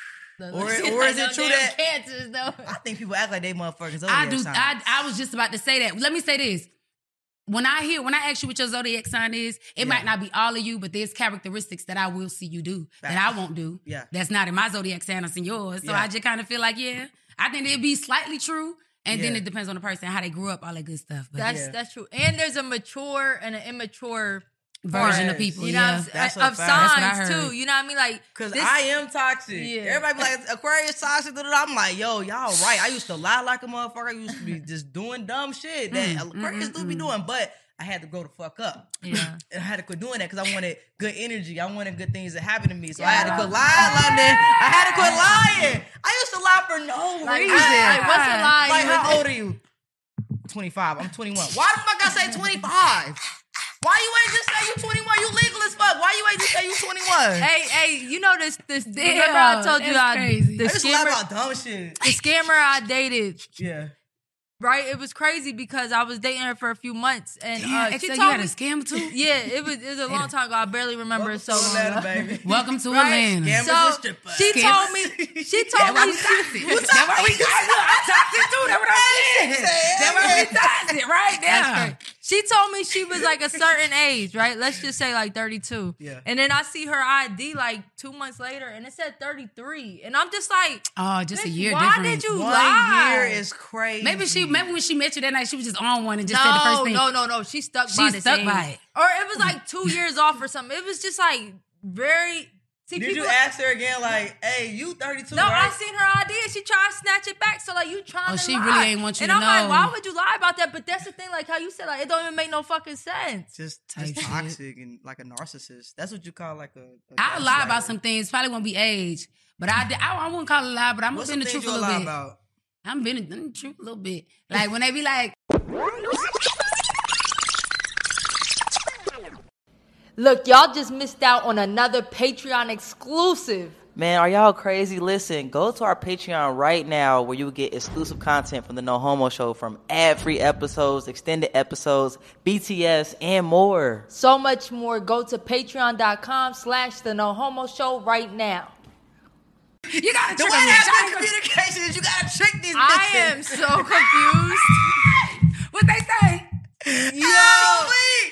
Or is it true that... cancers, though? I think people act like they motherfuckers. I do. I was just about to say that. Let me say this. When I ask you what your zodiac sign is, it might not be all of you, but there's characteristics that I will see you do that I won't do. Yeah. That's not in my zodiac sign, it's in yours. So I just kind of feel like, I think it'd be slightly true. And then it depends on the person, how they grew up, all that good stuff. But that's true. And there's a mature and an immature version of people, you know, of signs too. You know what I mean? Like, because I am toxic. Yeah. Everybody be like, Aquarius toxic. I'm like, yo, y'all right. I used to lie like a motherfucker. I used to be just doing dumb shit that Aquarius do be doing, but I had to grow the fuck up. Yeah, and I had to quit doing that because I wanted good energy. I wanted good things to happen to me. So I had to quit lying, London. I had to quit lying. I used to lie for no reason. What's a lie? Like, how old are you? 25. I'm 21. Why the fuck I say 25? Why you ain't just say you 21? You legal as fuck. Why you ain't just say you 21? Hey, you know this remember I told you the I just lie about dumb shit. The scammer I dated. Yeah. Right? It was crazy because I was dating her for a few months and she so told you had me, a scam too? Yeah, it was a long time ago. I barely remember it so long. Baby. Welcome to Atlanta. So she told me That's why we toxic. That's why we toxic too. That's what I'm saying. That's why we toxic right now. She told me she was like a certain age, right? Let's just say like 32. Yeah. And then I see her ID like 2 months later and it said 33. And I'm just like, oh, just a year why difference. Did you 1 lie? year is crazy. Maybe when she met you that night, she was just on one and just said the first thing. No. She stuck by it. Or it was like 2 years off or something. It was just like very... See, Did you ask her again, like, hey, you 32, No, right? I seen her ID and she tried to snatch it back. So, like, you trying to she lie. really ain't want you and to I'm know. like, why would you lie about that? But that's the thing, like how you said, like, it don't even make no fucking sense. Just toxic and like a narcissist. That's what you call like a I lie about some things. Probably won't be age. But I wouldn't call it a lie, but I'm going to been the truth a little bit. About? I'm been the truth a little bit. Like, when they be like... Look, y'all just missed out on another Patreon exclusive. Man, are y'all crazy? Listen, go to our Patreon right now where you will get exclusive content from the No Homo Show, from ad-free episodes, extended episodes, BTS, and more. So much more. Go to patreon.com/The No Homo Show right now. You gotta trick me. Communication is you gotta trick these bitches. I am so confused. What they say? Yo,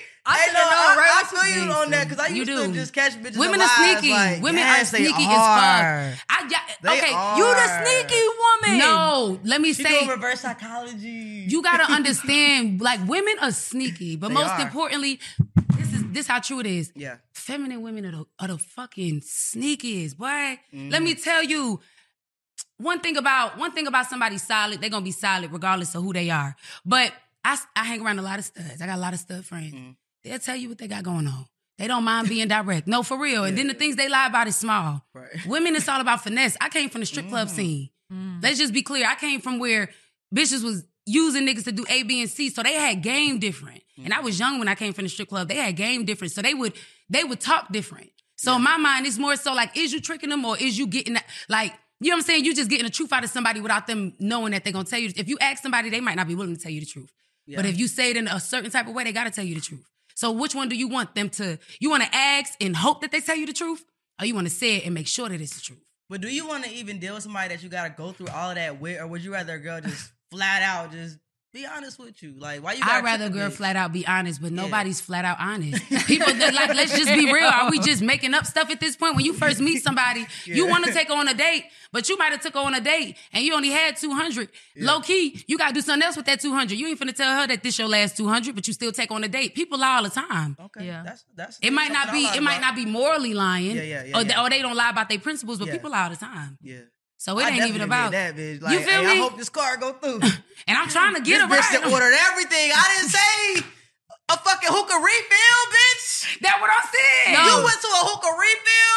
I feel you Listen, on that because I used to just catch bitches. Women are sneaky. Like, Women yes, are sneaky as fuck. You the sneaky woman. No, let me She say. doing reverse psychology. You gotta understand, like, women are sneaky, but most importantly, this how true it is. Yeah. Feminine women are the fucking sneakiest, boy. Let me tell you. One thing about somebody solid, they're gonna be solid regardless of who they are. But I hang around a lot of studs. I got a lot of stud friends. They'll tell you what they got going on. They don't mind being direct. No, for real. And then the things they lie about is small. Right. Women, it's all about finesse. I came from the strip club scene. Let's just be clear. I came from where bitches was using niggas to do A, B, and C, so they had game different. And I was young when I came from the strip club. They had game different, so they would talk different. So in my mind, it's more so like, is you tricking them or is you getting that, like, you know what I'm saying? You just getting the truth out of somebody without them knowing that they're going to tell you. If you ask somebody, they might not be willing to tell you the truth. Yeah. But if you say it in a certain type of way, they got to tell you the truth. So which one do you want them to, you want to ask and hope that they tell you the truth? Or you want to say it and make sure that it's the truth? But do you want to even deal with somebody that you got to go through all of that with? Or would you rather a girl just flat out just be honest with you? Like, why you gotta I'd rather a girl flat out be honest, but nobody's flat out honest. People, like, let's just be real. Are we just making up stuff at this point? When you first meet somebody, you want to take her on a date, but you might have took her on a date and you only had 200. Low key, you got to do something else with that 200. You ain't finna tell her that this your last 200, but you still take on a date. People lie all the time. Okay, yeah. That's it might not be morally lying, or they don't lie about their principles, but Yeah. people lie all the time. Yeah. So it ain't even about that, bitch. Like, you feel hey, me? I hope this car go through. And I'm trying to get it This right. bitch that ordered everything. I didn't say a fucking hookah refill, bitch. That's what I said. No. You went to a hookah refill?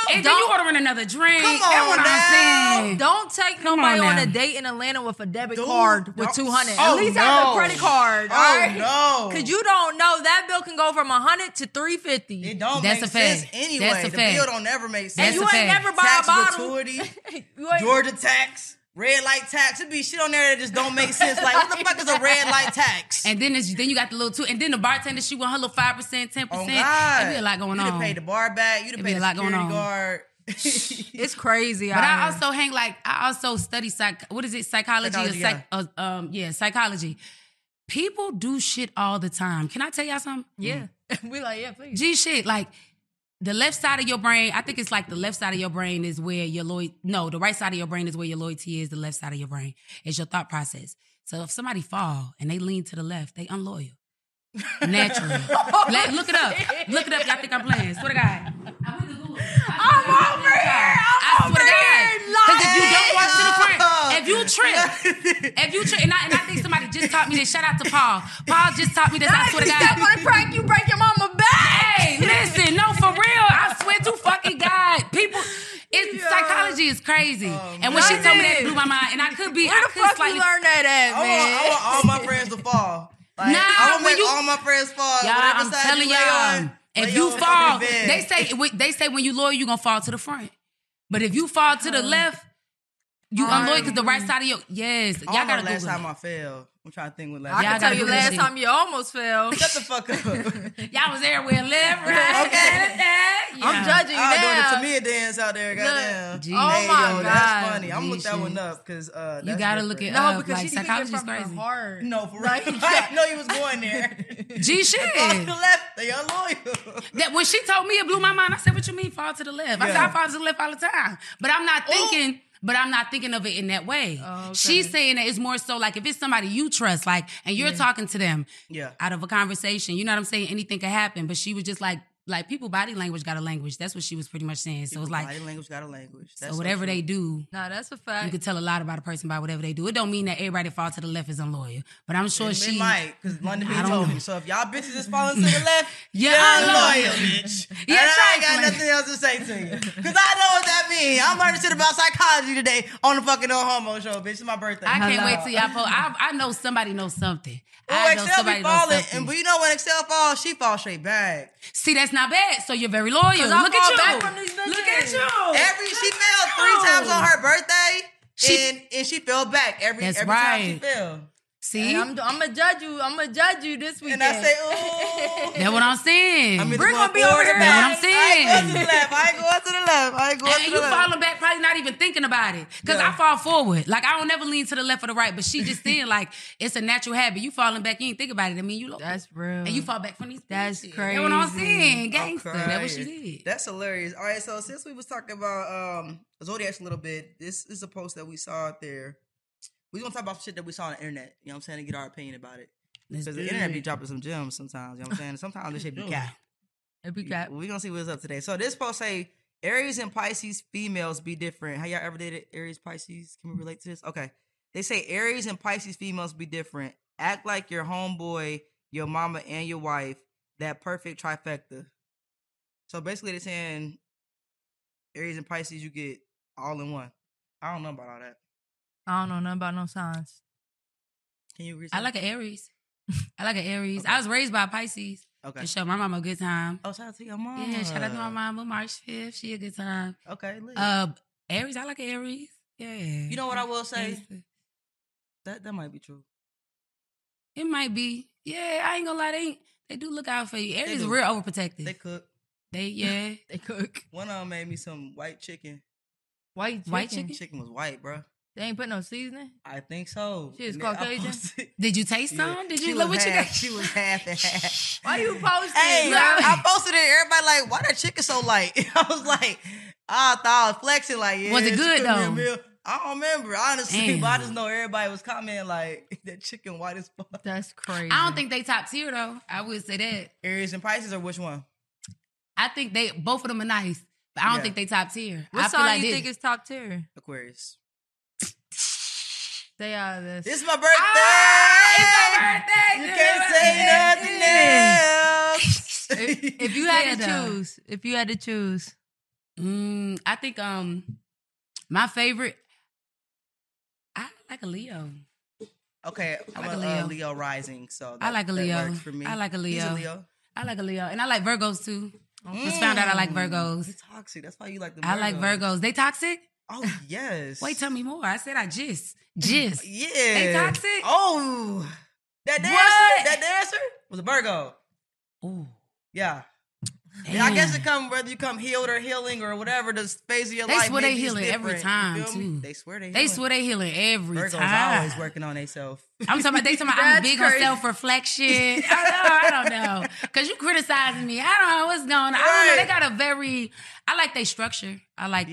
And then you ordering another drink. Come That's on what now. I'm saying. Don't take Come nobody on on a now. date in Atlanta with a debit Dude, card with don't- $200. Oh, At least have no. a credit card. Oh, all right? no. Because you don't know that bill can go from $100 to $350. It don't That's make a fact. sense anyway. That's a the fact. bill don't never make And sense. you That's a ain't fact. never buy Tax a bottle. gratuity, You ain't- Georgia tax, red light tax. It be shit on there that just don't make sense. Like, what the fuck is a red light tax? And then you got the little two, and then the bartender, she want her little 5%, 10%. Oh, God. It be a lot going You on. done paid the bar back. You It done be paid a the lot going security on. guard. It's crazy. But out I here. also I also study psychology Psychology, or psychology. People do shit all the time. Can I tell y'all something? Yeah. We like, yeah, please. G shit, like the left side of your brain, I think it's like the left side of your brain is where your the right side of your brain is where your loyalty is, the left side of your brain is your thought process. So if somebody fall and they lean to the left, they unloyal. Naturally. Look it up. Look it up. Y'all think I'm playing. Swear to God. I'm over here. I swear to God. Because if you don't walk to the front, if you trip, and I think somebody just taught me this. Shout out to Paul. Paul just taught me this. I swear to God. Step on a crack, you break your mama back. Hey, listen, no, for real. I swear to fucking God. People, psychology is crazy. And when she told me that, it blew my mind. And I could be, Where the fuck you learn that at, man? I want all my friends to fall. Like, Nah, I want to when make you- all my friends fall. Y'all, Whatever I'm side telling you lay y'all, on, if lay you on fall, fucking bed. they say when you loyal, you gonna fall to the front. But if you fall to the left, you unloyal because the right side of your y'all I don't gotta know last Google time it. I failed. I'm trying to think when I last Y'all can gotta tell you Google that last shit. time you almost fell. Shut the fuck up. Y'all was everywhere, left, right, Okay. I'm judging you I was now. doing the Tamia dance out there, goddamn. Gee. Oh my yo, God. that's funny. I'm gonna Gee, look that shit. one up because You gotta look it No, up. because Like, she can psychology get is from her crazy. heart. No, for real. Like, I didn't know you was going there. G shit. Fall to the left, they are loyal. That when she told me, it blew my mind. I said, "What you mean, fall to the left?" I said, Yeah. "I fall to the left all the time," but I'm not thinking. But I'm not thinking of it in that way. Oh, okay. She's saying that it's more so like if it's somebody you trust, like, and you're talking to them Yeah. out of a conversation, you know what I'm saying? Anything could happen. But she was just like people body language got a language. That's what she was pretty much saying. So it's like, Body language got a language. That's so whatever they do, Nah, that's a you fact. could tell a lot about a person by whatever they do. It don't mean that everybody that falls to the left is unloyal. But I'm sure It she might, because London B I don't told know. me. So if y'all bitches is falling to the left, You're you're unloyal. unloyal, bitch. You're And I ain't got trifling. nothing else to say to you. Because I know what that means. I'm learning shit about psychology today on the fucking No Homo show, bitch. It's my birthday. I can't wait till y'all post. I know somebody knows something. Well, I know Excel somebody be knows falling, something. but you know when Excel falls, she falls straight back. See, that's not bad. So you're very loyal. 'Cause I Look fall at you. back from these bitches. Look at you. She fell 3 times on her birthday, and she fell back every That's time she right. fell. See, I'm gonna judge you. I'm gonna judge you this weekend. And I say, ooh. that's what I'm saying. I'm either Bring going gonna be over forward or there. back. That's what I'm saying. I ain't going to the left. I ain't going to the left. I ain't going And to you the left. falling back, probably not even thinking about it. Because Yeah. I fall forward. Like, I don't never lean to the left or the right, but she just saying, like, it's a natural habit. You falling back, you ain't think about it. I mean, you look. That's real. And you fall back from these That's bitches. crazy. That's what I'm saying. I'm Gangster. That's what she crying. did. That's hilarious. All right, so since we was talking about Zodiacs a little bit, this is a post that we saw out there. We're going to talk about shit that we saw on the internet, you know what I'm saying, to get our opinion about it. Let's Because do the internet it. be dropping some gems sometimes, you know what I'm saying? Sometimes this shit be cat. It be cat. We're going to see what's up today. So this post say, Aries and Pisces females be different. How y'all ever dated Aries, Pisces? Can we relate to this? Okay. They say Aries and Pisces females be different. Act like your homeboy, your mama, and your wife. That perfect trifecta. So basically they're saying Aries and Pisces, you get all in one. I don't know about all that. I don't know nothing about no signs. Can you read I something? like an Aries. I like an Aries. Okay. I was raised by a Pisces. Okay. To show my mama a good time. Oh, shout out to your mom. Yeah, shout out to my mama, March 5th. She a good time. Okay, lit. Aries, I like an Aries. Yeah. You know what I will say? Gangster. That might be true. It might be. Yeah, I ain't gonna lie. They do look out for you. Aries is do. real overprotective. They cook. Yeah. They cook. One of them made me some white chicken. White chicken. White chicken? Chicken was white, bro. They ain't put no seasoning. I think so. She is And then I Caucasian? posted- Did you taste Yeah. some? Did She you look was what you half- got? She was half and half. Why you posting? Hey, bro? I posted it. Everybody like, why that chicken so light? I was like, I thought I was flexing. Like, yeah, Was it she good, cooked me a though? meal. I don't remember honestly, Damn. but I just know everybody was commenting like that chicken white as fuck. That's crazy. I don't think they top tier though. I would say that. Aries and Pisces, or which one? I think they both of them are nice, but I don't Yeah. think they top tier. What I sign feel like you this. think is top tier? Aquarius. Stay out of this. This is my birthday. It's my birthday. You can't say nothing else. If you had Yeah, to though. choose, if you had to choose, I think my favorite, I like a Leo. Okay, I I'm like a a Leo rising, so I like a Leo. That works for me. I like a He's Leo. a Leo. I like a Leo. And I like Virgos too. Just found out I like Virgos. They're toxic. That's why you like the I like Virgos. They toxic? Oh, yes. Wait, tell me more. I said I just. Yeah. They toxic? Oh. That dancer? What? That dancer was a Virgo. Ooh. Yeah. Yeah, I guess it come whether you come healed or healing or whatever the phase of your They life. swear they maybe it's healing every different. time, You feel me? too. They swear they They healing. swear they healing every Virgos time. always working on themselves. I'm talking about I'm big on self-reflection. I don't know. Because you criticizing me. I don't know what's going on. I don't know. They got a very, I like their structure.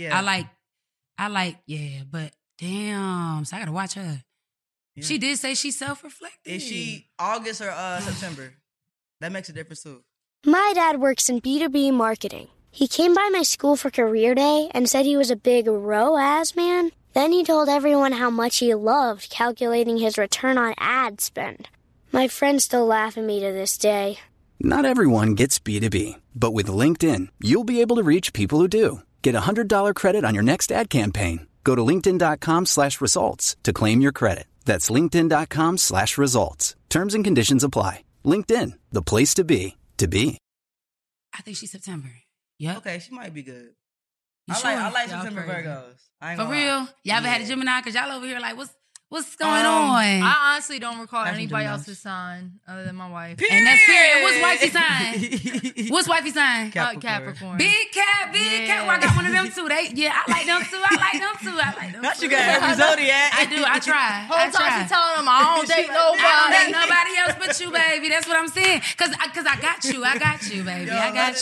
But damn. So I got to watch her. Yeah. She did say she's self-reflective. Is she August or September? That makes a difference too. My dad works in B2B marketing. He came by my school for career day and said he was a big ROAS man. Then he told everyone how much he loved calculating his return on ad spend. My friends still laugh at me to this day. Not everyone gets B2B, but with LinkedIn, you'll be able to reach people who do. Get a $100 credit on your next ad campaign. Go to linkedin.com/results to claim your credit. That's linkedin.com/results. Terms and conditions apply. LinkedIn, the place to be, to be. I think she's September. Yep. Okay, she might be good. You I sure? like Y'all September crazy. Virgos. I ain't For gonna real? lie. Y'all ever had a Yeah. Gemini? Because y'all over here like, what's going on? I honestly don't recall Have some anybody Geminis. else's sign other than my wife. And that's period. What's wifey sign? What's wifey sign? Capricorn. Big cat. Well, I got one of them too. I like them too. Not you got every zodiac. I do. I try. Whole time she telling them I don't date I don't date nobody. nobody else but you, baby. That's what I'm saying. Cause I got you, baby. I got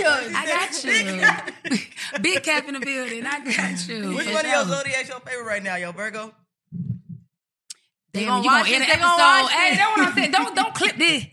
you. Big cap in the building. I got you. Which For one of your sure. zodiacs your favorite right now, yo, Virgo? Damn, gonna you gonna watch end it, the they gonna episode. watch Hey, it. that's what I'm saying. Don't clip this.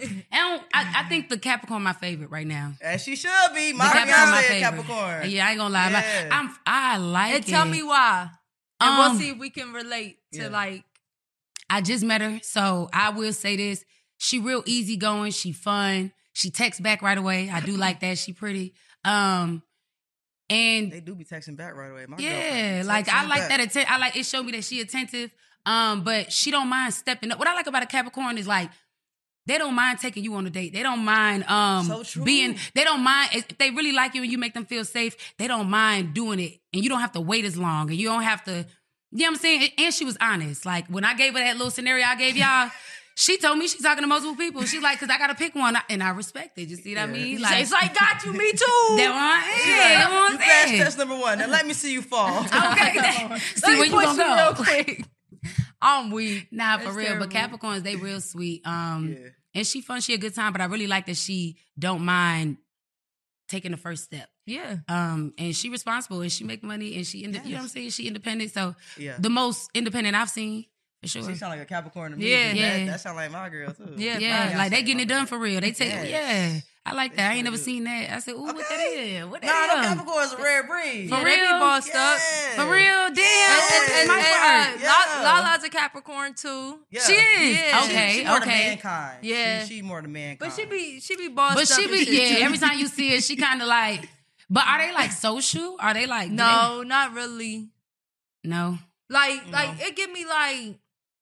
I think the Capricorn my favorite right now. As she should be. My The Capricorn my fiance favorite. Capricorn. Yeah, I ain't gonna lie. Yeah. I like And it. tell me why. And we'll Um, see if we can relate to yeah. like. I just met her, so I will say this. She real easygoing. She fun. She texts back right away. I do like that. She pretty. And They do be texting back right away. My yeah, girlfriend like texting I like back. that. I like it. Showed me that she attentive. But she don't mind stepping up. What I like about a Capricorn is like they don't mind taking you on a date. They don't mind So true. They don't mind if they really like you and you make them feel safe. They don't mind doing it, and you don't have to wait as long, and you don't have to. You know what I'm saying? And she was honest. Like when I gave her that little scenario I gave y'all. She told me she's talking to multiple people. She's like, because I got to pick one. And I respect it. You see what I mean? Like, It's like, got you, me too. That's what You I'm passed saying. test number 1. Now let me see you fall. Okay. See Let where me you gonna push go. real quick. I'm weak. Nah, for That's real. terrible. But Capricorns, they real sweet. Yeah. And she fun. She a good time. But I really like that she don't mind taking the first step. Yeah. And she responsible and she make money and you know what I'm saying? She independent. So Yeah. the most independent I've seen. For sure. She sound like a Capricorn to me. Yeah. That- Yeah. That sound like my girl too. Yeah. Yeah, like they getting it done for real. They take, Yes. yeah. I like that. I ain't They never sure seen that. I said, ooh, what that Okay. is? What Nah, that no is? Capricorn's a rare breed. For Yeah, they be real? bossed up. Yeah. For real? Damn. And My part. Yeah. Lala's a Capricorn too. Yeah. She is. Yeah. Okay, She more the okay. mankind. Yeah. She more the mankind. But she be bossed But up. she and be, shit, yeah, too. every time you see her, she kind of like, but are they like social? Are they like, No, not really. no. Like it give me like.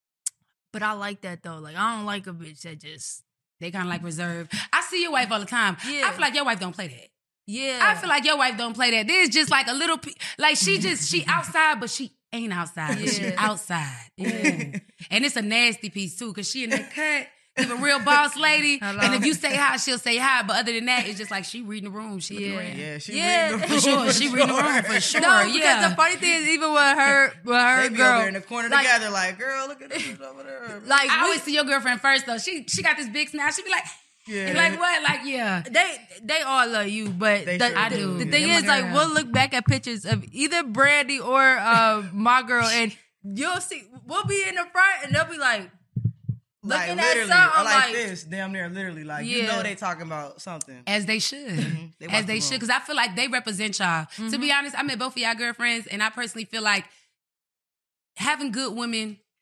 But I like that though. Like I don't like a bitch that just. They kind of like reserved. I see your wife all the time. Yeah. I feel like your wife don't play that. Yeah. I feel like your wife don't play that. This is just like a little, like she outside, but she ain't outside. But she Yeah. outside. Ooh. And it's a nasty piece too, because she in that cut. She's a real boss lady. Hello. And if you say hi, she'll say hi. But other than that, it's just like she reading the room. She looking around. Yeah, she Yeah. reading the For room. sure. She reading the room for sure. No, because yeah. the funny thing is, even with her They be girl, over there in the corner like- together, like, girl, look at this over there. like I we- always see your girlfriend first though. She got this big smile. She be like, Yeah. like what? Like, yeah. they all love you, but They the, sure I the- do. the Yeah. thing They're is, my like, girl. we'll look back at pictures of either Brandy or my girl, and you'll see we'll be in the front, and they'll be like Like looking at literally, something or like like this, damn near literally, like you Yeah. know they talking about something. As they should. They watch As they the should. room. Because I feel like they represent y'all. To be honest, I met both of y'all girlfriends, and I personally feel like having good women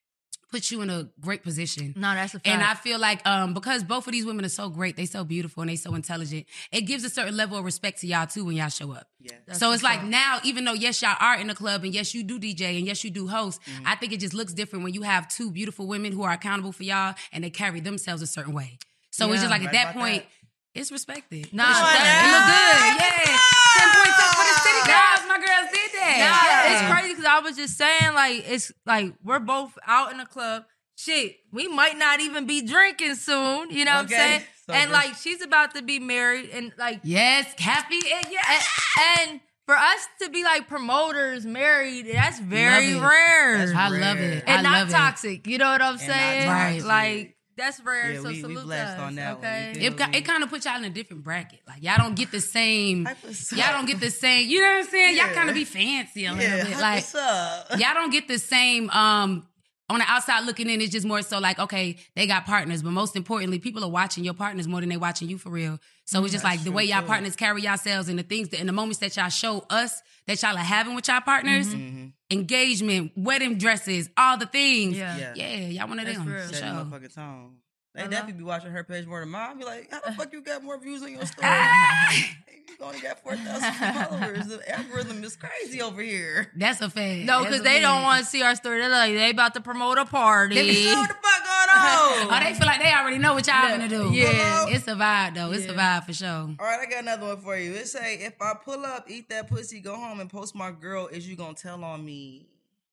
puts you in a great position. No, that's a fact. And I feel like because both of these women are so great, they so beautiful and they so intelligent, it gives a certain level of respect to y'all too when y'all show up. Yeah. So it's like now, even though yes, y'all are in the club and yes, you do DJ and yes, you do host, I think it just looks different when you have two beautiful women who are accountable for y'all and they carry themselves a certain way. So it's just like at that point, it's respected. Nah, it look good. Yeah. 10 points up for the city girls. My girls did that. It's crazy because I was just saying, like, it's like we're both out in the club. Shit, we might not even be drinking soon. You know what I'm saying? So and like, she's about to be married, and like, yes, happy, and for us to be like promoters married, that's very rare. I love it. And I not love toxic. You know what I'm saying? Right. Like. That's rare, Yeah, so we salute blessed us, on that okay? one. It kind of puts y'all in a different bracket. Like, y'all don't get the same. Y'all don't get the same. You know what I'm saying? Y'all kind of be fancy a little bit. Like, y'all don't get the same. On the outside looking in, it's just more so like, okay, they got partners, but most importantly, people are watching your partners more than they watching you for real. So it's just like the way y'all partners carry yourselves and the things and the moments that y'all show us that y'all are having with y'all partners, engagement, wedding dresses, all the things. Yeah, y'all one of them. For Set sure. motherfucking tone. They definitely be watching her page more than mine. I be like, how the fuck you got more views on your story? You only got 4,000 followers. The algorithm is crazy over here. That's a fact. No, because they don't want to see our story. They're like, they about to promote a party. They know what the fuck going on. Oh, they feel like they already know what y'all gonna do. Yeah. It's a vibe though. It's a vibe for sure. All right, I got another one for you. It say, if I pull up, eat that pussy, go home and post my girl, is you gonna tell on me?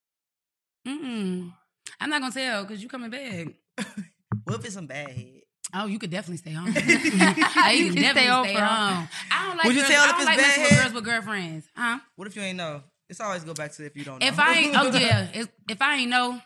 I'm not gonna tell because you coming back. What if it's some bad head? Oh, you could definitely stay home. You can definitely stay home. I don't like Would you girls, tell I if don't it's like bad messing with head? girls with girlfriends. Huh? What if you ain't know? It's always go back to if you don't know. If I ain't, if I ain't know,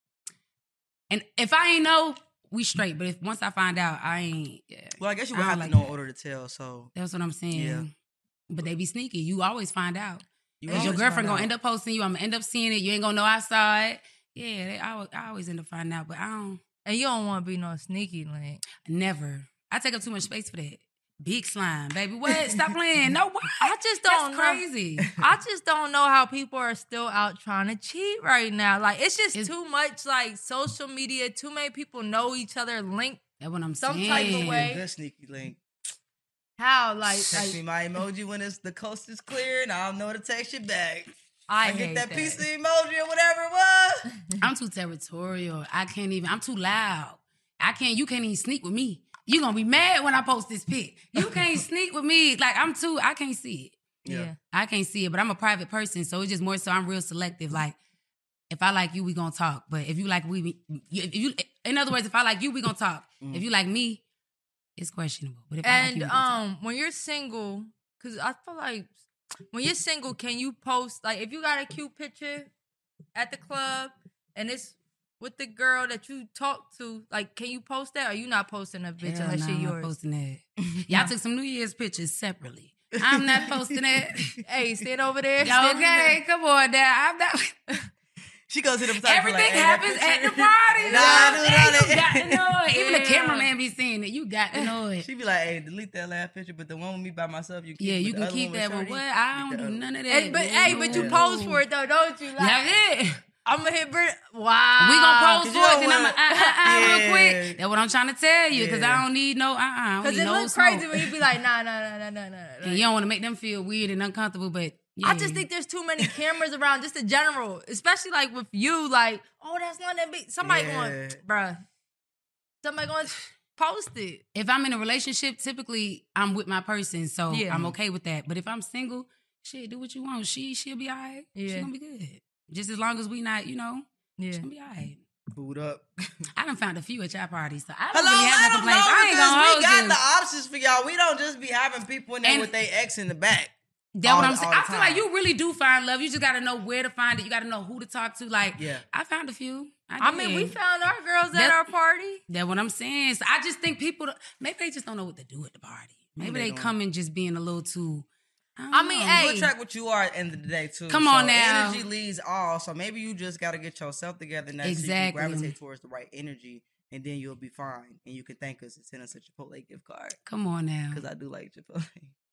and if I ain't know, we straight. But if once I find out, I ain't. Yeah. Well, I guess you would I have don't to like know in order to tell. So that's what I'm saying. Yeah. But they be sneaky. You always find out. You Because your always girlfriend find gonna end out. up posting you. I'm gonna end up seeing it. You ain't gonna know I saw it. Yeah, I always end up finding out, but I don't. And you don't want to be no sneaky link. Never. I take up too much space for that. Big slime, baby. What? Stop playing. No, what? I just don't That's know. crazy. I just don't know how people are still out trying to cheat right now. Like, it's just too much, like, social media. Too many people know each other, linked That's what I'm some saying. type of way. Good sneaky link. How? Like, Text me my emoji when the coast is clear, and I'll know to text you back. I get hate that that. piece of emoji or whatever it was. I'm too territorial. I can't even. I'm too loud. You can't even sneak with me. You gonna be mad when I post this pic. You can't sneak with me. Like, I can't see it. Yeah. I can't see it, but I'm a private person, so it's just more so I'm real selective. Like, if I like you, we gonna talk. But if you like in other words, if I like you, we gonna talk. If you like me, it's questionable. But if I like you, we gonna talk. When you're single, because I feel like when you're single, can you post, like, if you got a cute picture at the club and it's with the girl that you talk to, like, can you post that? Or you not posting that bitch Hell unless nah, she I'm not yours? posting that. Y'all took some New Year's pictures separately. I'm not posting that. Hey, stand over there. Okay, come on now. I'm not. She goes to the photographer. Everything like, hey, happens at the party. You got to know it. Even the Yeah. cameraman be seeing it. You got to know it. She be like, hey, delete that last picture, but the one with me by myself, you keep. Yeah, but you the can other keep one with that. But Shorty, what? keep I don't the do other none of that. But you No. pose for it though, don't you? Like, That's it. I'm gonna hit Brit. Wow. We gonna pose you for know it, then I'm what? real Yeah. quick. That's what I'm trying to tell you, because Yeah. I don't need no, I don't Because need it no looks smoke. crazy when you be like, nah. And you don't want to make them feel weird and uncomfortable, but yeah. I just think there's too many cameras around, just in general, especially like with you. Like, oh, that's London Beach. Somebody going, bruh. Somebody going to post it. if I'm in a relationship, typically I'm with my person, so Yeah. I'm okay with that. But if I'm single, shit, do what you want. She'll be all right. Yeah. She gonna be good. Just as long as we not, she Yeah. gonna be all right. Boot up. I done found a few at y'all parties, so I don't Hello, really have I no don't complaints. know I ain't gonna because hold we got you. the options for y'all. We don't just be having people in there And- with their ex in the back. That's what all- I'm saying. all the I feel time. like you really do find love. You just got to know where to find it. You got to know who to talk to. Like, Yeah. I found a few. I mean, we did. found our girls at That- our party. That's what I'm saying. So I just think people, maybe they just don't know what to do at the party. Maybe they come in just being a little too. I mean, know. hey. You attract what you are at the end of the day too. Come on now. Energy leads all. So maybe you just got to get yourself together now, so you Exactly. can gravitate towards the right energy, and then you'll be fine. And you can thank us and send us a Chipotle gift card Come on now. because I do like Chipotle.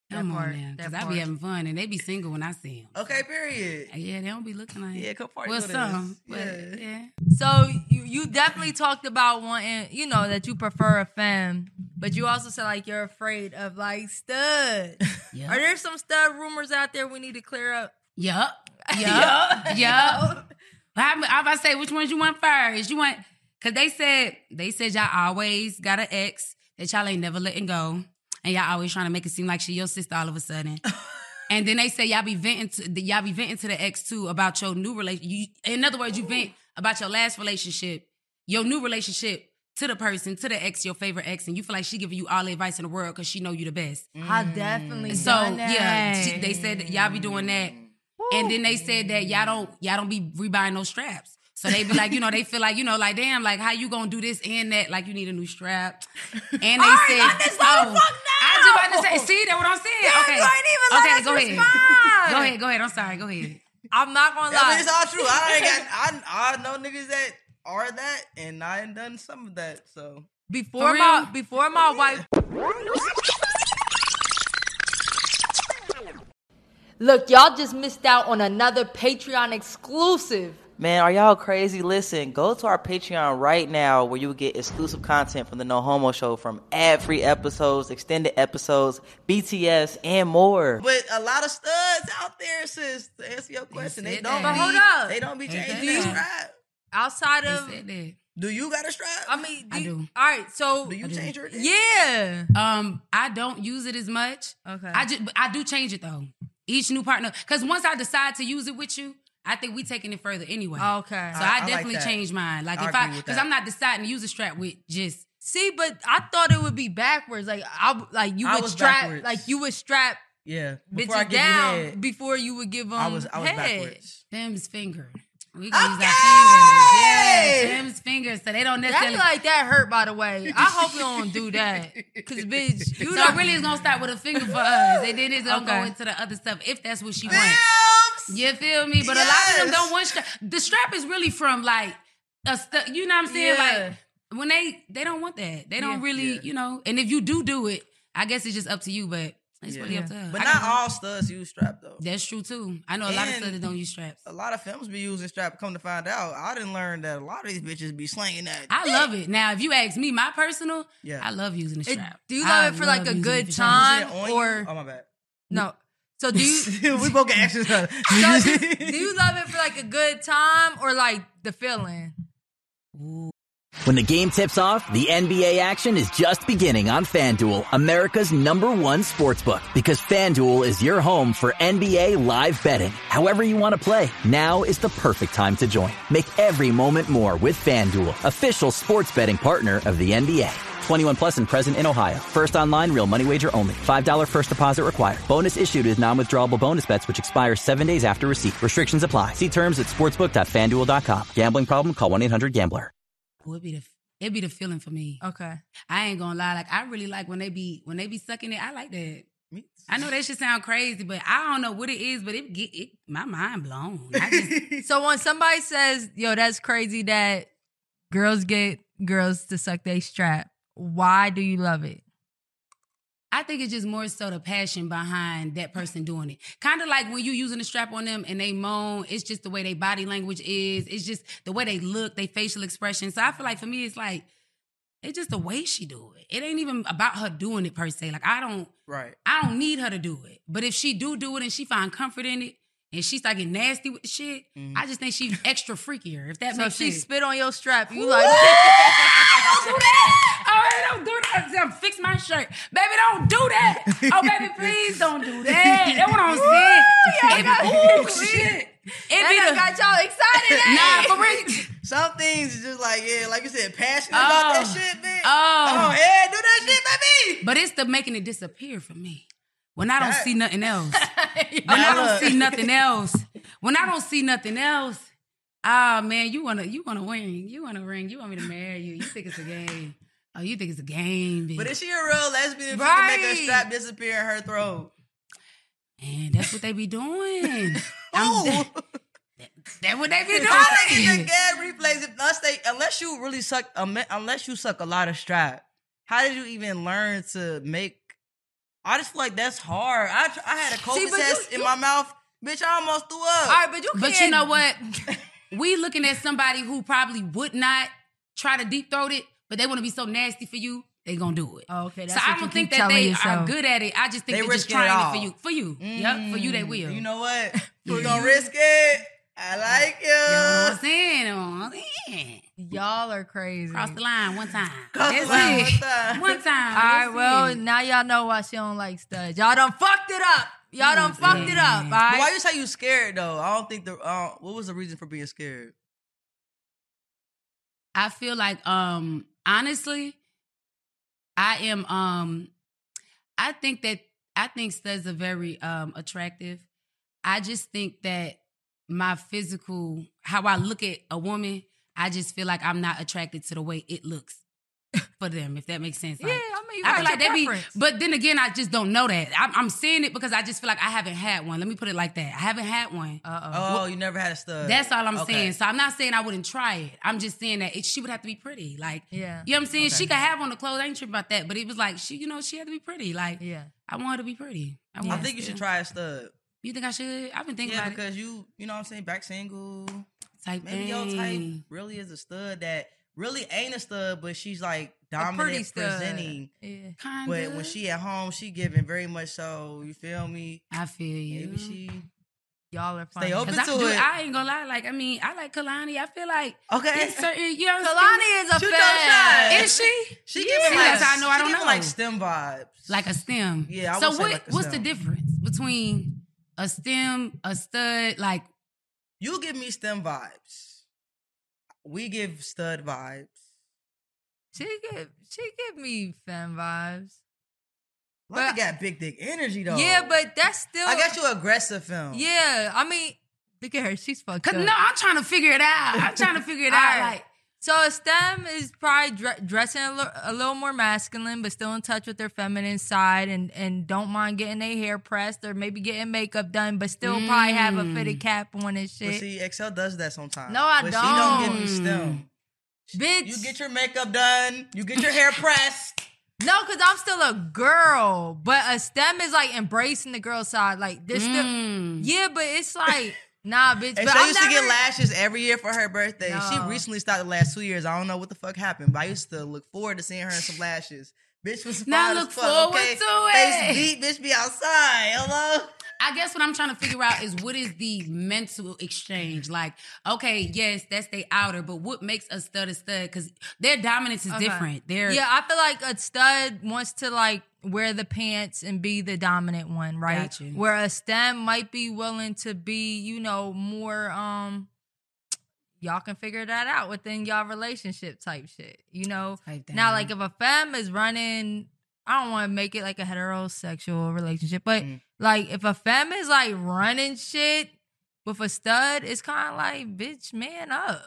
Come on now, because I be having fun and they be single when I see them. Okay, period. Yeah, they don't be looking like. Yeah, come party well, with some, us. yeah. So you definitely talked about wanting, that you prefer a femme, but you also said like you're afraid of like stud. Yep. Are there some stud rumors out there we need to clear up? Yup. I'm about to say, which ones you want first? Because they said y'all always got an ex that y'all ain't never letting go. And y'all always trying to make it seem like she your sister all of a sudden. And then they say y'all be venting to the ex too about your new relationship. In other words, you vent about your last relationship, your new relationship to the person, to the ex, your favorite ex, and you feel like she giving you all the advice in the world because she know you the best. I definitely So done that. yeah, they said that y'all be doing that. And then they said that y'all don't be rebuying no straps. So they be like, they feel like, like, damn, like, how you gonna do this and that? Like, you need a new strap. And they said, I just about to say, see, that's what I'm saying. Damn, okay, you ain't even let us go ahead. respond. Go ahead. I'm sorry. Go ahead. I'm not gonna Yeah, lie. but it's all true. I know niggas that are that, and I ain't done some of that. So Before my wife. Look, y'all just missed out on another Patreon exclusive. Man, are y'all crazy? Listen, go to our Patreon right now where you will get exclusive content from the No Homo Show, from ad-free episodes, extended episodes, BTS, and more. But a lot of studs out there, sis, to answer your question, they don't But be, hold up. They don't be changing Do you- their strap. Outside of, Do you got a strap? I mean, I do. All right, so Do you change your? Yeah. I don't use it as much. Okay. I do change it though. Each new partner, because once I decide to use it with you, I think we taking it further anyway. Okay. So I I definitely like that. change mine. Like I if agree with because that. I'm not deciding to use a strap with just. See, but I thought it would be backwards. Like you I would was strap, backwards. like you would strap Yeah. Before I bitches give you down head, before you would give them I was head. backwards. Them's finger. We gonna use our fingers. Yeah, them's fingers. So they don't That necessarily. like that hurt, by the way. I hope you don't do that, cause bitch, you so don't it really is gonna start with a finger for us, and then it's gonna go Okay. into the other stuff if that's what she wants. You feel me? But a lot of them don't want strap. The strap is really from like a stuff. You know what I'm saying? Yeah. Like when they don't want that. They don't really, And if you do it, I guess it's just up to you. But it's really up to us. But not all studs use strap though. That's true too. I know a lot of And studs that don't use straps. A lot of films be using strap. Come to find out, I didn't learn that a lot of these bitches be slinging that. I love it. Now, if you ask me, my personal, Yeah. I love using the strap. Do you love it for like a using good it for time Is it on or you? Oh my bad. no? So do you we both got actions. do you love it for like a good time or like the feeling? When the game tips off, the NBA action is just beginning on FanDuel, America's #1 sportsbook. Because FanDuel is your home for NBA live betting. However you want to play, now is the perfect time to join. Make every moment more with FanDuel, official sports betting partner of the NBA. 21 plus and present in Ohio. First online real money wager only. $5 first deposit required. Bonus issued is non-withdrawable bonus bets which expire 7 days after receipt. Restrictions apply. See terms at sportsbook.fanduel.com. Gambling problem? Call 1-800-GAMBLER. It'd be the feeling for me. Okay. I ain't gonna lie. Like I really like when they be sucking it. I like that. I know that should sound crazy, but I don't know what it is. But it get my mind blown. I just, So when somebody says, "Yo, that's crazy," that girls get girls to suck their strap, why do you love it? I think it's just more so the passion behind that person doing it. Kind of like when you using a strap on them and they moan, it's just the way their body language is. It's just the way they look, their facial expression. So I feel like for me, it's like, it's just the way she do it. It ain't even about her doing it per se. Like I don't need her to do it. But if she do it and she find comfort in it and she start getting nasty with the shit, I just think she's extra freakier, if that So makes if she sense. spit on your strap, you like, Don't do that. Oh, hey, don't do that. Fix my shirt. Baby, don't do that. Oh, baby, please don't do that. That's what I'm saying. Shit. that got y'all excited. Nah, for real. Some things is just like, like you said, passionate about that shit, man. Oh. Come on, do that shit, baby. But it's the making it disappear for me. When I don't see nothing else. When Nah, I don't look. see nothing else. When I don't see nothing else. Ah, man, you wanna win. You wanna ring. You want me to marry you. You think it's a game. Oh, you think it's a game, bitch. But is she a real lesbian if she can make her strap disappear in her throat? And that's what they be doing. Oh. That's what they be doing. How they get the gag reflex unless you really suck a lot of strap? How did you even learn to make I just feel like that's hard. I had a COVID test in my mouth. Bitch, I almost threw up. All right, but you can't. But you know what? We looking at somebody who probably would not try to deep throat it, but they want to be so nasty for you, they gonna do it. Oh, okay, that's so what I don't think that they are good at it. I just think they're just trying it for you. For you. Yep, for you they will. You know what? We're gonna risk it. I like you. You know what I'm saying? Y'all are crazy. Cross the line one time. One time. One time. All right, well, now y'all know why she don't like studs. Y'all done fucked it up. Y'all done fucked it up, all right? But why you say you scared, though? I don't think what was the reason for being scared? I feel like, honestly, I am, I think studs are very attractive. I just think that my physical, how I look at a woman, I just feel like I'm not attracted to the way it looks for them, if that makes sense. Like, yeah, I mean, I feel like that be, but then again, I just don't know that. I'm saying it because I just feel like I haven't had one. Let me put it like that. I haven't had one. Oh, you never had a stud. That's all I'm saying. So I'm not saying I wouldn't try it. I'm just saying that she would have to be pretty. Like, yeah. You know what I'm saying? Okay. She could have on the clothes. I ain't tripping about that. But it was like, she had to be pretty. Like, yeah. I want her to be pretty. I think you should try a stud. You think I should? I've been thinking about it. Yeah, because you know what I'm saying, back single. Type maybe your type really is a stud that really ain't a stud, but she's like dominant, presenting. Yeah. Kinda. But when she at home, she giving very much so. You feel me? I feel you. Maybe she. Y'all are funny. Stay open to it. I ain't gonna lie. Like, I mean, I like Kalani. I feel like certain, you know, Kalani is a fan. Is she? She giving like, that's how I know. I don't know. Like STEM vibes. Like a STEM. Yeah. I so would say like a what's STEM. the difference between a STEM, a stud? Like, you give me STEM vibes. We give stud vibes. She give me femme vibes. But got big dick energy though. Yeah, but that's still. I guess you aggressive film. Yeah, I mean, look at her. She's fucked up. No, I'm trying to figure it out. Like, so a STEM is probably dressing a little more masculine, but still in touch with their feminine side, and don't mind getting their hair pressed or maybe getting makeup done, but still probably have a fitted cap on and shit. But see, Excel does that sometimes. No, I but don't. She don't give me STEM. Bitch, you get your makeup done. You get your hair pressed. No, because I'm still a girl, but a STEM is like embracing the girl side. Like there's still, yeah, but it's like. Nah, bitch. And but so I used to get lashes every year for her birthday. No. She recently stopped the last 2 years. I don't know what the fuck happened, but I used to look forward to seeing her in some lashes. Bitch was fine as fuck, okay? To it. Face deep, bitch be outside. Hello? I guess what I'm trying to figure out is what is the mental exchange? Like, okay, yes, that's their outer, but what makes a stud? Because their dominance is different. Yeah, I feel like a stud wants to like wear the pants and be the dominant one, right? Gotcha. Where a STEM might be willing to be, you know, more y'all can figure that out within y'all relationship type shit. You know? Now, like if a femme is running, I don't want to make it like a heterosexual relationship, but like if a femme is like running shit with a stud, it's kind of like, bitch, man up.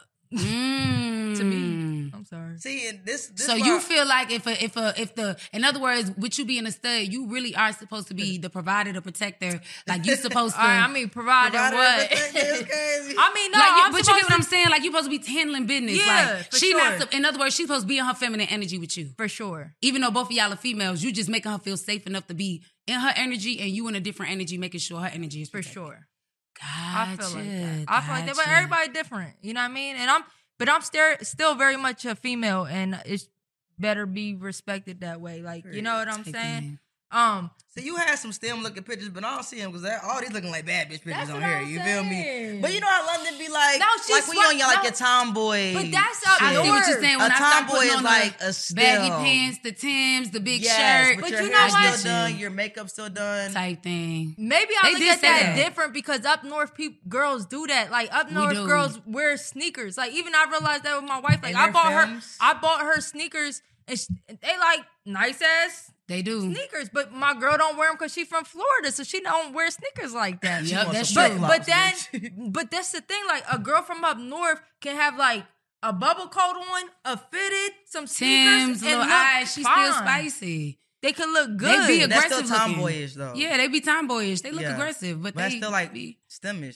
To me, I'm sorry. See, this so you feel like if in other words, with you being a stud, you really are supposed to be the provider, the protector. Like you supposed to. I mean, provider what? I mean, no, like but you get what I'm saying. Like you supposed to be handling business. Yeah, like for she sure. not. In other words, she's supposed to be in her feminine energy with you, for sure. Even though both of y'all are females, you just making her feel safe enough to be in her energy, and you in a different energy, making sure her energy is protected. For sure. Gotcha. I feel like that. I feel like that, but everybody different. You know what I mean? And I'm still very much a female, and it's better be respected that way. Like, you know what I'm saying? So you had some STEM looking pictures, but I don't see them because all these looking like bad bitch pictures on here. You feel me? But you know how London be like, like when you on your tomboy. But that's up I see what you're saying. When a I start tomboy is on like the a STEM. baggy pants, the Timbs, the big shirt. But you your know hair's what? still done, your makeup still done. Type thing. Maybe I look at that different because up north girls do that. Like up north girls wear sneakers. Like even I realized that with my wife. Like I bought her sneakers and they like nice ass. They do sneakers, but my girl don't wear them because she's from Florida, so she don't wear sneakers like that. Yep, that's true. But that's the thing. Like a girl from up north can have like a bubble coat on, a fitted, some sneakers, Timbs, little eyes. She's still spicy. They can look good. They be aggressive. That's still tomboyish though. Yeah, they be tomboyish. They look aggressive, but that's they still like be STEMish.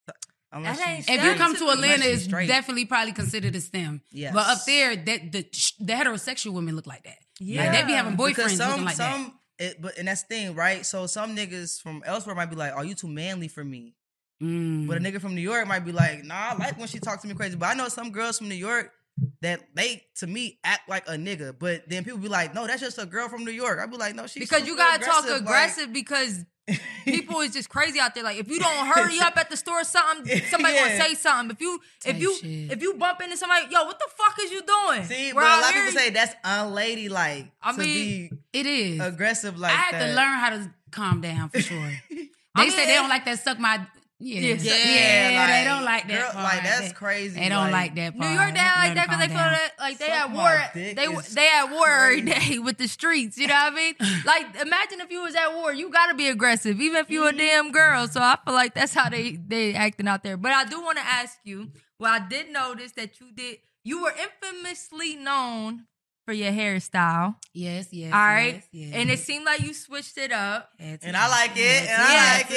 If you come to Atlanta, it's definitely probably considered a STEM. Yes. But up there, the heterosexual women look like that. Yeah, like they be having boyfriends looking like that. and that's the thing, right? So some niggas from elsewhere might be like, "Oh, you too manly for me." But a nigga from New York might be like, "Nah, I like when she talks to me crazy." But I know some girls from New York that they, to me, act like a nigga. But then people be like, "No, that's just a girl from New York." I be like, "No, she's because you gotta talk aggressive because people is just crazy out there. Like if you don't hurry up at the store, somebody gonna say something. If you bump into somebody, yo, what the fuck is you doing? See, but a lot of people say that's unladylike. I mean, it is aggressive like that. I had that. to learn how to calm down for sure. They say they don't like that suck my. Yeah, like, they don't like that. Girl, part. like that's crazy. They don't like that part. New York, they like that because they feel that like they at war. They at war every day with the streets. You know what I mean? Like imagine if you was at war, you gotta be aggressive, even if you a damn girl. So I feel like that's how they acting out there. But I do want to ask you. Well, I did notice that you were infamously known for your hairstyle. Yes. All right. Yes. And it seemed like you switched it up. And I like it. And I like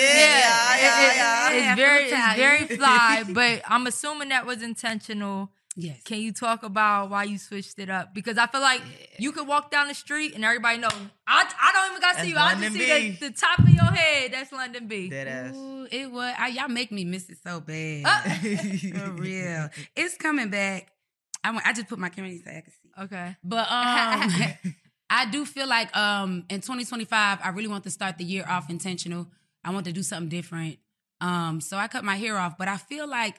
it. It's very fly, but I'm assuming that was intentional. Yes. Can you talk about why you switched it up? Because I feel like you could walk down the street and everybody know. I don't even got to see you. I just see the top of your head. That's London B. Dead ass. Ooh, it was. Y'all make me miss it so bad. For real. It's coming back. I just put my camera in so I can see. Okay. But I do feel like in 2025, I really want to start the year off intentional. I want to do something different. So I cut my hair off. But I feel like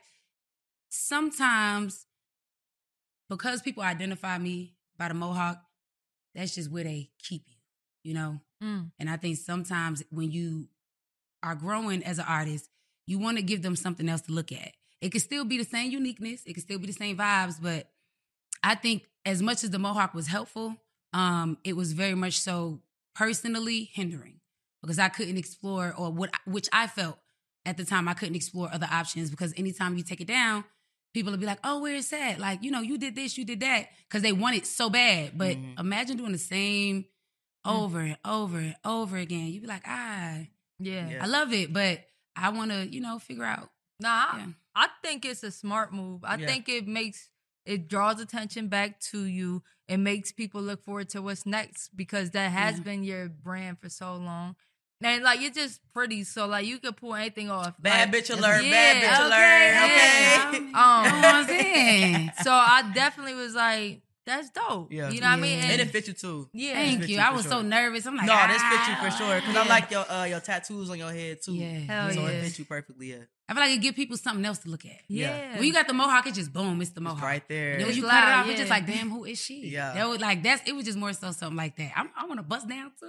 sometimes because people identify me by the mohawk, that's just where they keep you, you know? And I think sometimes when you are growing as an artist, you want to give them something else to look at. It could still be the same uniqueness. It could still be the same vibes, but I think as much as the mohawk was helpful, it was very much so personally hindering because I couldn't explore which I felt at the time I couldn't explore other options because anytime you take it down, people will be like, "Oh, where is that? Like, you know, you did this, you did that," because they want it so bad. But imagine doing the same over and over and over again. You'd be like, I love it, but I want to, figure out. I think it's a smart move. I think it draws attention back to you. It makes people look forward to what's next because that has been your brand for so long. And like you're just pretty, so like you could pull anything off. Bad like, bitch alert, bad bitch alert. Okay. So I definitely was like, that's dope. Yeah. You know what I mean? And it fit you too. Yeah. Thank you. I was so nervous. I'm like, no, this fit you for sure. Because I like your tattoos on your head too. Yeah. Hell so yeah. it fit you perfectly. Yeah. I feel like it give people something else to look at. Yeah. When you got the mohawk, it's just boom, it's the mohawk. It's right there. Then when you cut it off, it's just like, damn, who is she? Yeah. That was like it was just more so something like that. I want to bust down too.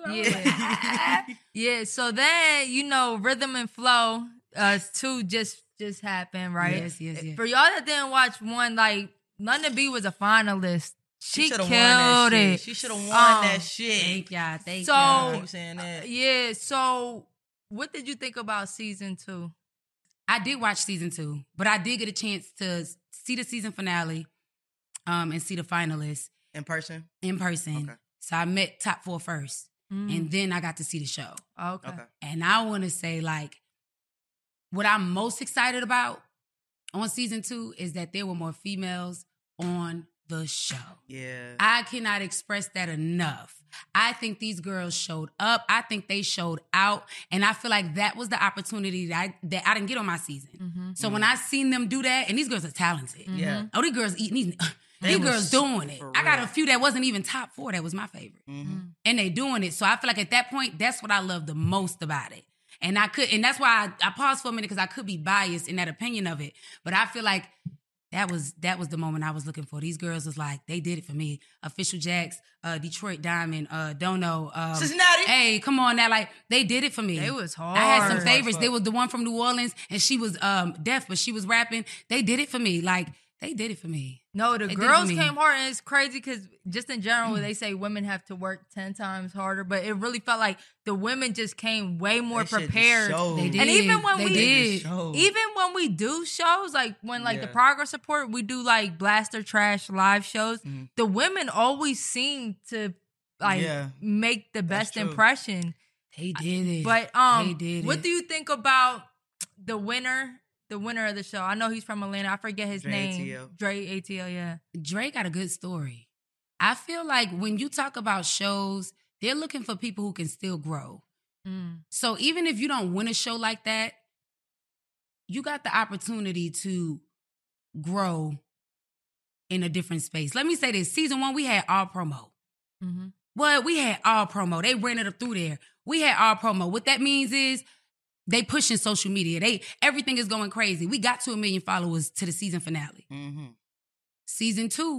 Yeah. So then, Rhythm and Flow 2 just happened, right? Yes. For y'all that didn't watch one, like London B was a finalist. She killed it. She should have won that shit. Thank y'all. Thank so, y'all. You saying that? Yeah. So, what did you think about season 2? I did watch season 2, but I did get a chance to see the season finale, and see the finalists in person. Okay. So I met top 4 first, and then I got to see the show. Okay. And I want to say, like, what I'm most excited about on season 2 is that there were more females on the show. Yeah. I cannot express that enough. I think these girls showed up. I think they showed out. And I feel like that was the opportunity that I didn't get on my season. So when I seen them do that, and these girls are talented. Yeah. Oh, these girls eating these girls doing it. I got a few that wasn't even top 4 that was my favorite. And they doing it. So I feel like at that point, that's what I love the most about it. And that's why I paused for a minute because I could be biased in that opinion of it. But I feel like that was the moment I was looking for. These girls was like, they did it for me. Official Jax, Detroit Diamond, Dono, Cincinnati. Hey, come on now. Like, they did it for me. It was hard. I had some favorites. There was the one from New Orleans, and she was deaf, but she was rapping. They did it for me. Like, they did it for me. No, the girls came hard, and it's crazy because just in general, they say women have to work 10 times harder, but it really felt like the women just came way more prepared. They did. And even when even when we do shows, like when the Progress Report, we do like Blaster Trash live shows, the women always seem to make the best impression. They did it. But they did what do you think about the winner? The winner of the show. I know he's from Atlanta. I forget his name. Dre ATL, yeah. Dre got a good story. I feel like when you talk about shows they're looking for people who can still grow. So even if you don't win a show like that, you got the opportunity to grow in a different space. Let me say this. Season 1, we had all promo. Well, we had all promo. They ran it up through there. We had all promo. What that means is they pushing social media. Everything is going crazy. We got to 1 million followers to the season finale. Season 2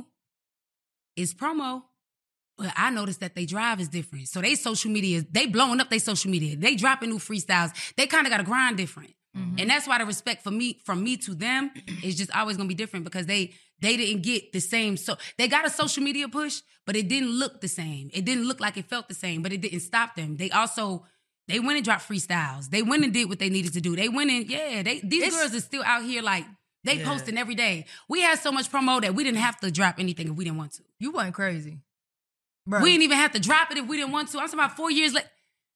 is promo. But I noticed that they drive is different. So they social media, they blowing up their social media. They dropping new freestyles. They kind of got to grind different. And that's why the respect from me to them is just always going to be different because they didn't get the same. So they got a social media push, but it didn't look the same. It didn't look like it felt the same, but it didn't stop them. They went and dropped freestyles. They went and did what they needed to do. They went and, these girls are still out here like, they posting every day. We had so much promo that we didn't have to drop anything if we didn't want to. You went crazy. Bro. We didn't even have to drop it if we didn't want to. I'm talking about 4 years later.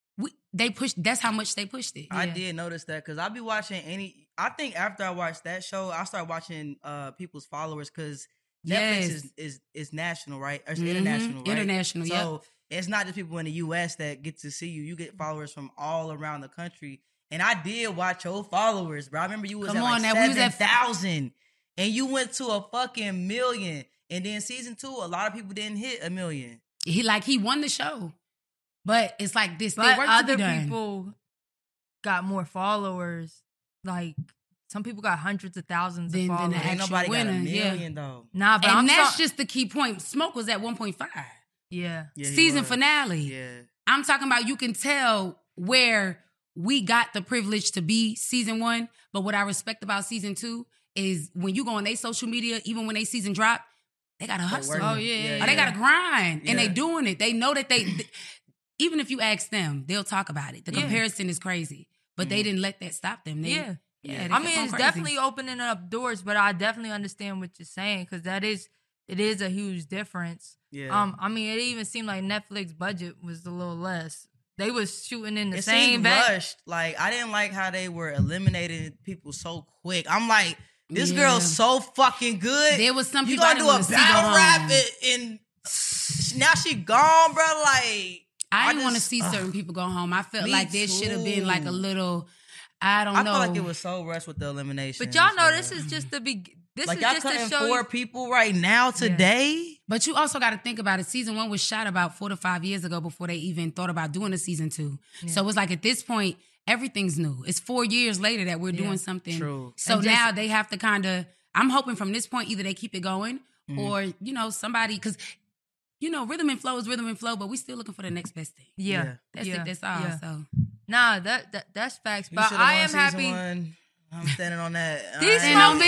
They pushed. That's how much they pushed it. I did notice that because I be watching I think after I watched that show, I started watching people's followers because Netflix is national, right? Or it's international, right? International, So it's not just people in the U.S. that get to see you. You get followers from all around the country. And I did watch your followers, bro. I remember you was at 7,000 and you went to a fucking million. And then season 2, a lot of people didn't hit 1 million. He won the show. But it's like this. But other people got more followers. Like some people got hundreds of thousands of followers. Ain't nobody got 1 million though. Nah, but that's just the key point. Smoke was at 1.5. Yeah. Season finale. Yeah. I'm talking about you can tell where we got the privilege to be season 1. But what I respect about season 2 is when you go on their social media, even when they season drop, they got to hustle. Oh, yeah. They got to grind. And they doing it. They know that even if you ask them, they'll talk about it. The comparison is crazy. But they didn't let that stop them. They I mean, it's definitely opening up doors, but I definitely understand what you're saying because it is a huge difference. Yeah. I mean, it even seemed like Netflix budget was a little less. They was shooting in the it same seemed rushed. Like, I didn't like how they were eliminating people so quick. I'm like, this girl's so fucking good. There was some you people gonna do a battle rap and now she gone, bro. Like, I didn't want to see certain people go home. I felt like there should have been like a little, I don't know. I feel like it was so rushed with the elimination. But y'all know this is just the big. This like is y'all just to cutting show 4 you people right now today. But you also got to think about it. Season 1 was shot about 4 to 5 years ago before they even thought about doing a season 2. Yeah. So it's like at this point, everything's new. It's 4 years later that we're doing something. True. So now they have to kind of. I'm hoping from this point either they keep it going or somebody because. Rhythm and flow is rhythm and flow, but we still looking for the next best thing. Yeah. That's it. That's all. Yeah. So, nah, that's facts. But I am happy. I'm standing on that. These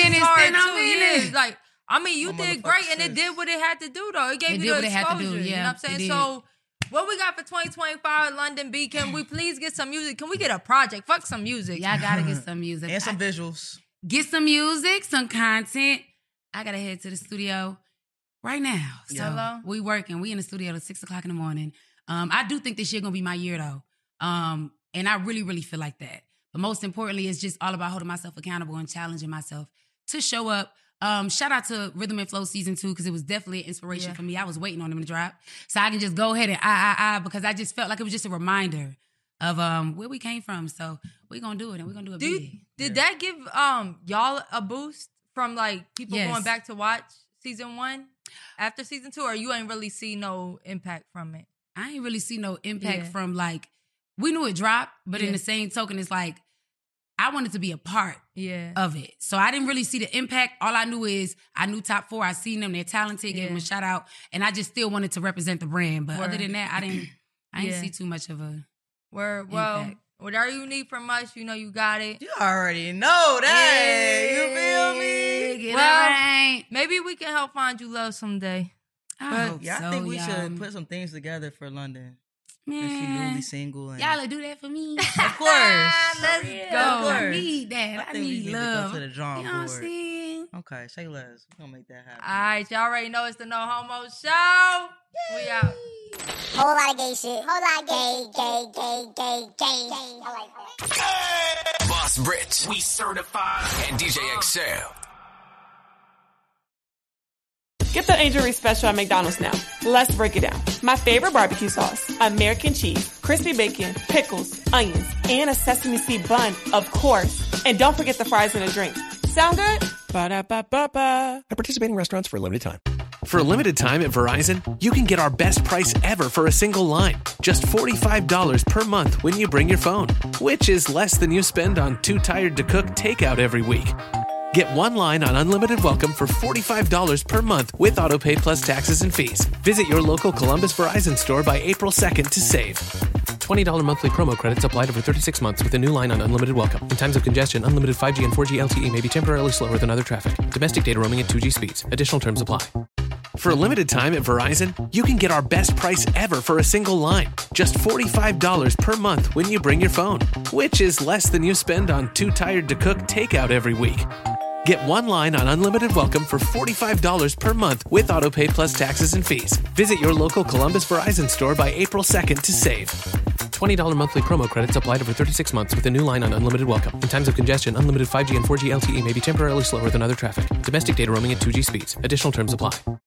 stand. Like, I mean, you did great, and it did what it had to do, though. It gave you the exposure. You know what I'm saying? So, what we got for 2025 London B? Can we please get some music? Can we get a project? Fuck some music. Yeah, I gotta get some music and some visuals. Get some music, some content. I gotta head to the studio. Right now. So we working. We in the studio at 6 o'clock in the morning. I do think this year gonna be my year though. And I really, really feel like that. But most importantly, it's just all about holding myself accountable and challenging myself to show up. Shout out to Rhythm and Flow Season 2 because it was definitely an inspiration for me. I was waiting on them to drop. So I can just go ahead and because I just felt like it was just a reminder of where we came from. So we're gonna do it and we're gonna do it big. Did that give y'all a boost from like people going back to watch season 1 after season 2, or you ain't really see no impact from it? I ain't really see no impact from like, we knew it dropped, but in the same token, it's like, I wanted to be a part of it. So I didn't really see the impact. All I knew is I knew top 4. I seen them. They're talented. Gave them a shout out. And I just still wanted to represent the brand. But other than that, I didn't see too much of a well, whatever you need from us, you know you got it. You already know that. You feel me? Well, maybe we can help find you love someday. I think we should put some things together for London. Man, she newly single. And y'all do that for me. Of course. Let's go. I need that. I think need we need love. to go to the drawing You know what I'm board. saying? Okay, say less. We're going to make that happen. All right, y'all already know it's the No Homo Show. We out. Whole lot of gay shit. Whole lot of gay. I like that. Boss Brit, we certified, and DJ XL. Get the Angel Reese special at McDonald's now. Let's break it down. My favorite barbecue sauce, American cheese, crispy bacon, pickles, onions, and a sesame seed bun, of course. And don't forget the fries and a drink. Sound good? Ba-da-ba-ba-ba. At participating restaurants for a limited time. For a limited time at Verizon, you can get our best price ever for a single line. Just $45 per month when you bring your phone, which is less than you spend on Too Tired to Cook takeout every week. Get one line on Unlimited Welcome for $45 per month with AutoPay plus taxes and fees. Visit your local Columbus Verizon store by April 2nd to save. $20 monthly promo credits applied over 36 months with a new line on Unlimited Welcome. In times of congestion, unlimited 5G and 4G LTE may be temporarily slower than other traffic. Domestic data roaming at 2G speeds. Additional terms apply. For a limited time at Verizon, you can get our best price ever for a single line. Just $45 per month when you bring your phone, which is less than you spend on Too Tired to Cook takeout every week. Get one line on Unlimited Welcome for $45 per month with AutoPay plus taxes and fees. Visit your local Columbus Verizon store by April 2nd to save. $20 monthly promo credits applied over 36 months with a new line on Unlimited Welcome. In times of congestion, unlimited 5G and 4G LTE may be temporarily slower than other traffic. Domestic data roaming at 2G speeds. Additional terms apply.